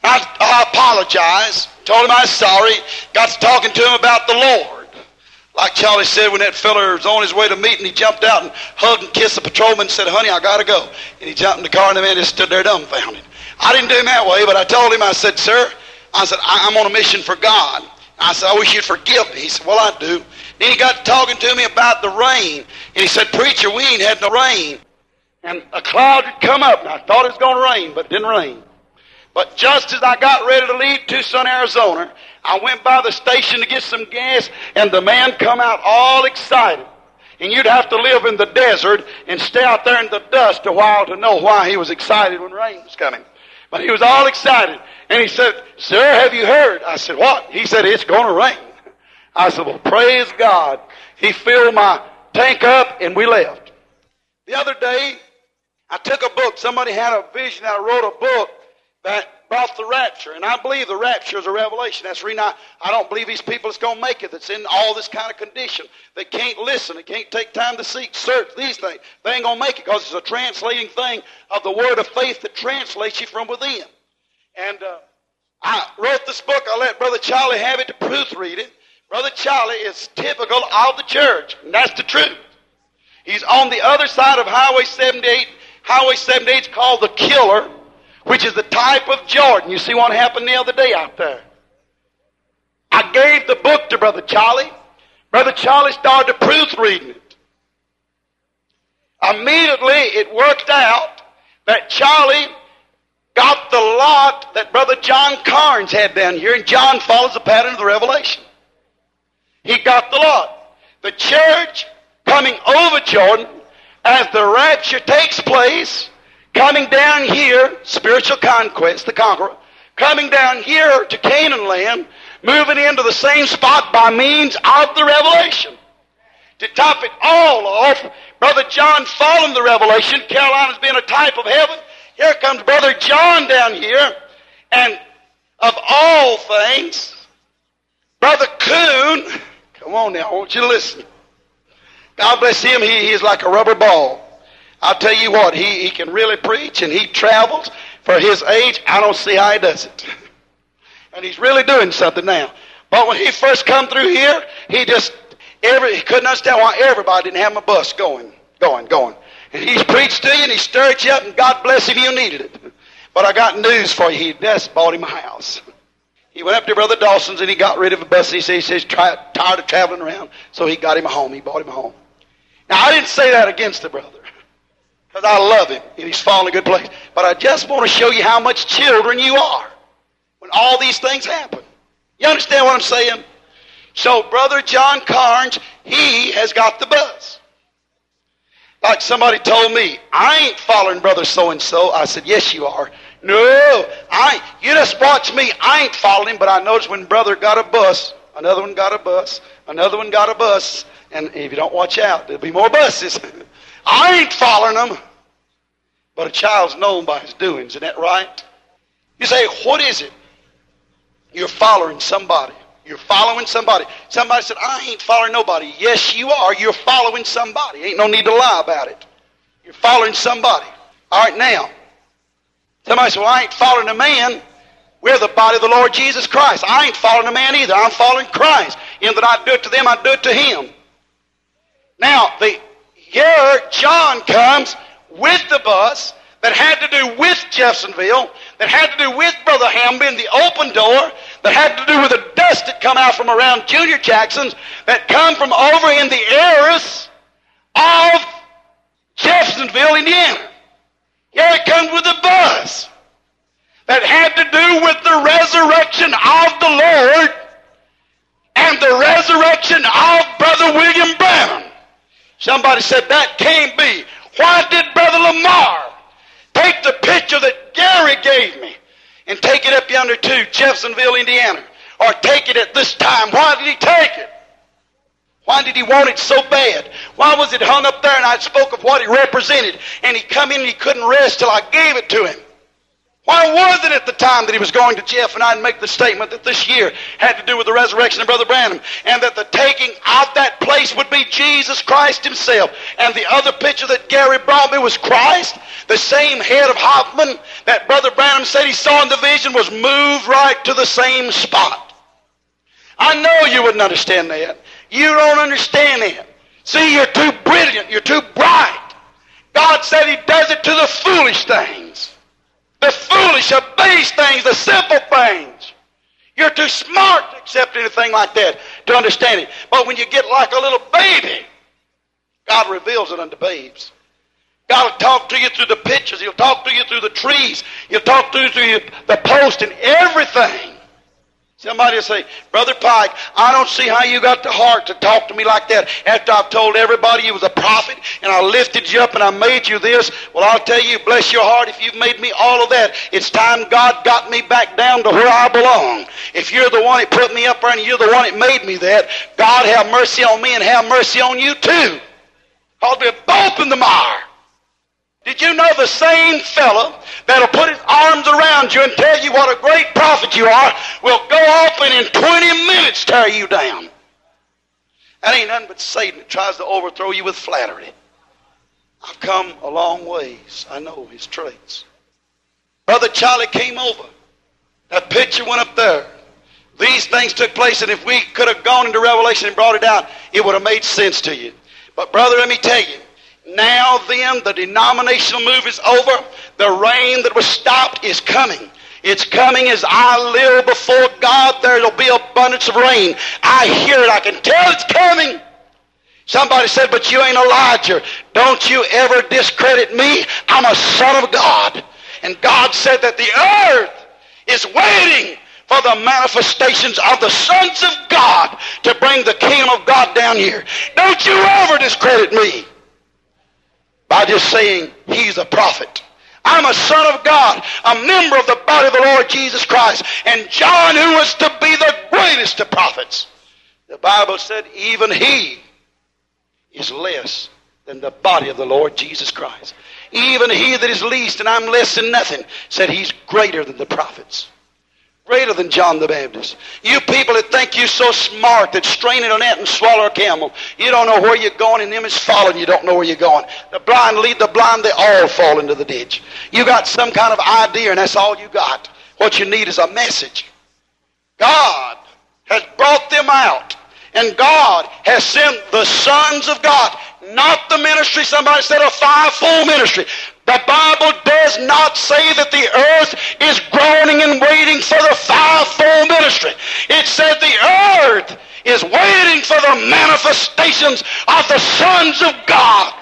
I apologized, told him I was sorry, got to talking to him about the Lord. Like Charlie said, when that fella was on his way to meeting, he jumped out and hugged and kissed the patrolman and said, honey, I got to go. And he jumped in the car and the man just stood there dumbfounded. I didn't do him that way, but I told him, I said, sir, I'm on a mission for God. I said, I wish you'd forgive me. He said, well, I do. Then he got talking to me about the rain. And he said, preacher, we ain't had no rain. And a cloud had come up, and I thought it was going to rain, but it didn't rain. But just as I got ready to leave Tucson, Arizona, I went by the station to get some gas, and the man come out all excited. And you'd have to live in the desert and stay out there in the dust a while to know why he was excited when rain was coming. But he was all excited. And he said, sir, have you heard? I said, what? He said, it's going to rain. I said, well, praise God. He filled my tank up, and we left. The other day, I took a book. Somebody had a vision. I wrote a book that brought the rapture. And I believe the rapture is a revelation. That's the reason I don't believe these people is going to make it, that's in all this kind of condition. They can't listen. They can't take time to search these things. They ain't going to make it because it's a translating thing of the word of faith that translates you from within. And I wrote this book. I let Brother Charlie have it to proofread it. Brother Charlie is typical of the church, and that's the truth. He's on the other side of Highway 78. Highway 78 is called the Killer, which is the type of Jordan. You see what happened the other day out there. I gave the book to Brother Charlie. Brother Charlie started to proofreading it. Immediately it worked out that Charlie got the lot that Brother John Carnes had down here, and John follows the pattern of the Revelation. He got the lot. The church coming over Jordan as the rapture takes place, coming down here, spiritual conquest, the conqueror, coming down here to Canaan land, moving into the same spot by means of the revelation. To top it all off, Brother John following the revelation, Carolina's being a type of heaven. Here comes Brother John down here, and of all things, Brother Coon, come on now, I want you to listen. God bless him, he is like a rubber ball. I'll tell you what, he can really preach, and he travels. For his age, I don't see how he does it. And he's really doing something now. But when he first come through here, he couldn't understand why everybody didn't have a bus going. And he's preached to you, and he stirred you up, and God bless him, you needed it. But I got news for you. He just bought him a house. He went up to Brother Dawson's, and he got rid of a bus. He says he's tired of traveling around, so he got him a home. He bought him a home. Now, I didn't say that against the brother, because I love him, and he's fallen in a good place. But I just want to show you how much children you are when all these things happen. You understand what I'm saying? So Brother John Carnes, he has got the buzz. Like somebody told me, I ain't following Brother so-and-so. I said, yes, you are. No, I ain't. You just watch me. I ain't following him, but I noticed when Brother got a bus, another one got a bus, another one got a bus, and if you don't watch out, there'll be more buses. I ain't following them. But a child's known by his doings. Isn't that right? You say, what is it? You're following somebody. You're following somebody. Somebody said, I ain't following nobody. Yes, you are. You're following somebody. Ain't no need to lie about it. You're following somebody. All right, now. Somebody said, well, I ain't following a man. We're the body of the Lord Jesus Christ. I ain't following a man either. I'm following Christ. In that I do it to them, I do it to him. Now, here John comes with the bus that had to do with Jeffersonville, that had to do with Brother Hamby and the open door, that had to do with the dust that come out from around Junior Jackson's, that come from over in the areas of Jeffersonville, Indiana. Here it comes with a bus that had to do with the resurrection of the Lord and the resurrection of Brother William Brown. Somebody said that can't be. Why did Brother Lamar take the picture that Gary gave me and take it up yonder to Jeffersonville, Indiana? Or take it at this time? Why did he take it? Why did he want it so bad? Why was it hung up there and I spoke of what it represented and he come in and he couldn't rest till I gave it to him? Why was it at the time that he was going to Jeff and I'd make the statement that this year had to do with the resurrection of Brother Branham and that the taking of that place would be Jesus Christ himself? And the other picture that Gary brought me was Christ, the same head of Hoffman that Brother Branham said he saw in the vision was moved right to the same spot. I know you wouldn't understand that. You don't understand that. See, you're too brilliant. You're too bright. God said he does it to the foolish things. The foolish, the base things, the simple things. You're too smart to accept anything like that, to understand it. But when you get like a little baby, God reveals it unto babes. God will talk to you through the pictures. He'll talk to you through the trees. He'll talk to you through the post and everything. Somebody will say, Brother Pike, I don't see how you got the heart to talk to me like that after I've told everybody you was a prophet and I lifted you up and I made you this. Well, I'll tell you, bless your heart, if you've made me all of that, it's time God got me back down to where I belong. If you're the one that put me up there and you're the one that made me that, God have mercy on me and have mercy on you too. Because we're both in the mire. Did you know the same fellow that'll put his arms around you and tell you what a great prophet you are will go off and in 20 minutes tear you down? That ain't nothing but Satan that tries to overthrow you with flattery. I've come a long ways. I know his traits. Brother Charlie came over. That picture went up there. These things took place, and if we could have gone into Revelation and brought it out, it would have made sense to you. But brother, let me tell you, now then, the denominational move is over. The rain that was stopped is coming. It's coming as I live before God. There will be abundance of rain. I hear it. I can tell it's coming. Somebody said, but you ain't Elijah. Don't you ever discredit me. I'm a son of God. And God said that the earth is waiting for the manifestations of the sons of God to bring the kingdom of God down here. Don't you ever discredit me by just saying he's a prophet. I'm a son of God, a member of the body of the Lord Jesus Christ. And John, who was to be the greatest of prophets, the Bible said even he is less than the body of the Lord Jesus Christ. Even he that is least, and I'm less than nothing, said he's greater than the prophets. Greater than John the Baptist. You people that think you're so smart that strain at a net and swallow a camel, you don't know where you're going, and them is following you don't know where you're going. The blind lead the blind, they all fall into the ditch. You got some kind of idea, and that's all you got. What you need is a message. God has brought them out, and God has sent the sons of God, not the ministry. Somebody said a fivefold ministry. The Bible does not say that the earth is groaning and waiting for the fivefold ministry. It said the earth is waiting for the manifestations of the sons of God.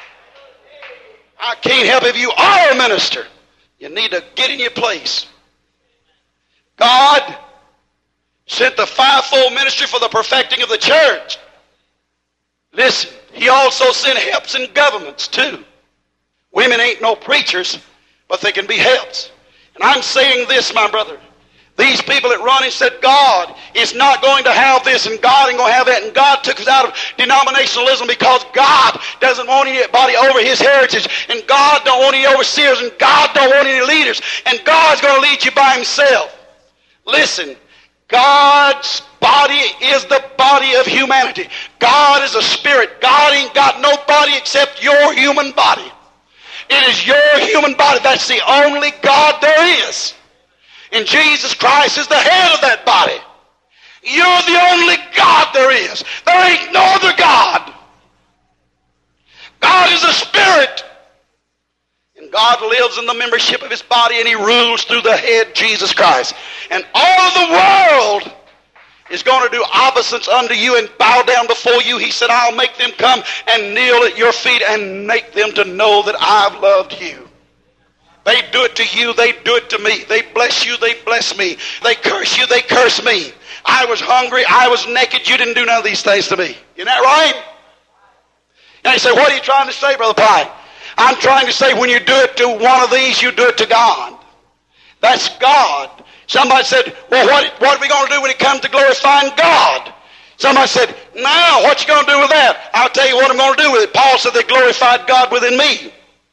I can't help if you are a minister. You need to get in your place. God sent the fivefold ministry for the perfecting of the church. Listen, he also sent helps in governments too. Women ain't no preachers, but they can be helps. And I'm saying this, my brother. These people that run and said God is not going to have this and God ain't going to have that, and God took us out of denominationalism because God doesn't want anybody over his heritage, and God don't want any overseers, and God don't want any leaders, and God's going to lead you by himself. Listen, God's body is the body of humanity. God is a spirit. God ain't got no body except your human body. It is your human body. That's the only God there is. And Jesus Christ is the head of that body. You're the only God there is. There ain't no other God. God is a spirit. And God lives in the membership of his body, and he rules through the head, Jesus Christ. And all the world is going to do obeisance unto you and bow down before you. He said, I'll make them come and kneel at your feet and make them to know that I've loved you. They do it to you, they do it to me. They bless you, they bless me. They curse you, they curse me. I was hungry, I was naked, you didn't do none of these things to me. Isn't that right? And you say, what are you trying to say, Brother Pike? I'm trying to say when you do it to one of these, you do it to God. That's God. Somebody said, well, what are we going to do when it comes to glorifying God? Somebody said, now, what you going to do with that? I'll tell you what I'm going to do with it. Paul said they glorified God within me.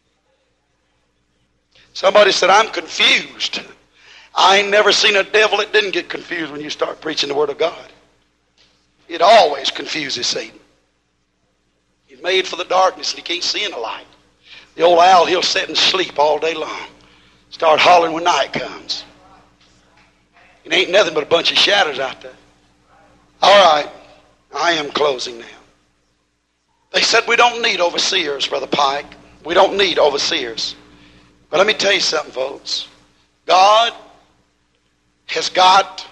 Somebody said, I'm confused. I ain't never seen a devil that didn't get confused when you start preaching the Word of God. It always confuses Satan. He's made for the darkness and he can't see in the light. The old owl, he'll sit and sleep all day long. Start hollering when night comes. It ain't nothing but a bunch of shadows out there. All right, I am closing now. They said we don't need overseers, Brother Pike. We don't need overseers. But let me tell you something, folks. God has got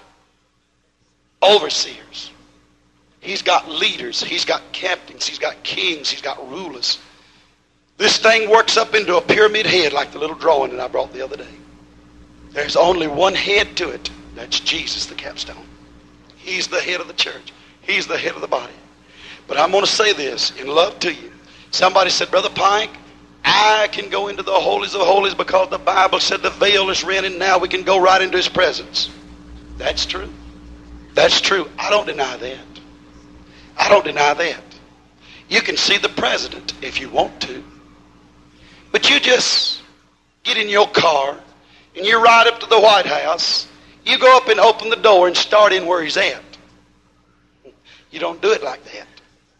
overseers. He's got leaders. He's got captains. He's got kings. He's got rulers. This thing works up into a pyramid head like the little drawing that I brought the other day. There's only one head to it. That's Jesus, the capstone. He's the head of the church. He's the head of the body. But I'm going to say this in love to you. Somebody said, Brother Pike, I can go into the holies of holies because the Bible said the veil is rent and now we can go right into his presence. That's true. That's true. I don't deny that. I don't deny that. You can see the president if you want to. But you just get in your car and you ride up to the White House. You go up and open the door and start in where he's at. You don't do it like that.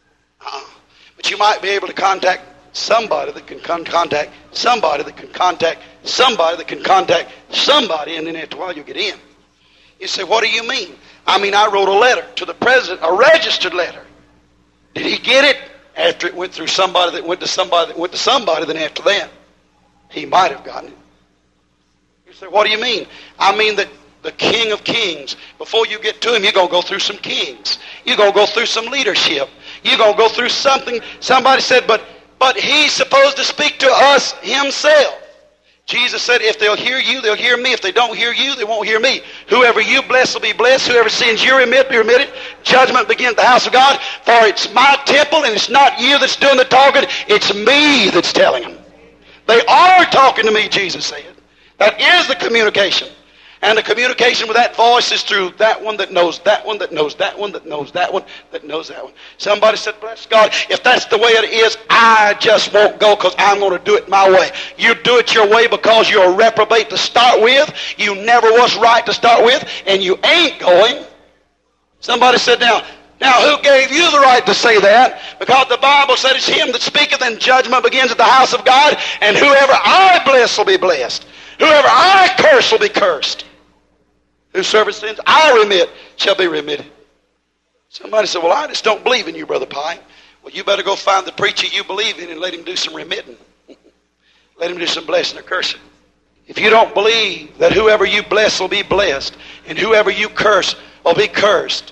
But you might be able to contact somebody that can contact somebody that can contact somebody that can contact somebody, and then after a while you get in. You say, what do you mean? I mean, I wrote a letter to the president, a registered letter. Did he get it? After it went through somebody that went to somebody that went to somebody, then after that, he might have gotten it. You say, what do you mean? I mean that the King of Kings, before you get to him, you're going to go through some kings. You're going to go through some leadership. You're going to go through something. Somebody said, but he's supposed to speak to us himself. Jesus said, if they'll hear you, they'll hear me. If they don't hear you, they won't hear me. Whoever you bless will be blessed. Whoever sins you remit, be remitted. Judgment begins at the house of God. For it's my temple, and it's not you that's doing the talking. It's me that's telling them. They are talking to me, Jesus said. That is the communication. And the communication with that voice is through that one that knows that one that knows that one that knows that one that knows that one. Somebody said, bless God, if that's the way it is, I just won't go because I'm going to do it my way. You do it your way because you're a reprobate to start with. You never was right to start with, and you ain't going. Somebody said, now who gave you the right to say that? Because the Bible said it's him that speaketh, and judgment begins at the house of God, and whoever I bless will be blessed. Whoever I curse will be cursed. Whosoever sins I remit shall be remitted. Somebody said, well, I just don't believe in you, Brother Pike. Well, you better go find the preacher you believe in and let him do some remitting. Let him do some blessing or cursing. If you don't believe that whoever you bless will be blessed and whoever you curse will be cursed,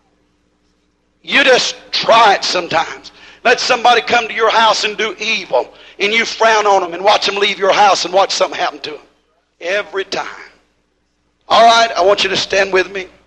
you just try it sometimes. Let somebody come to your house and do evil, and you frown on them and watch them leave your house and watch something happen to them. Every time. All right, I want you to stand with me.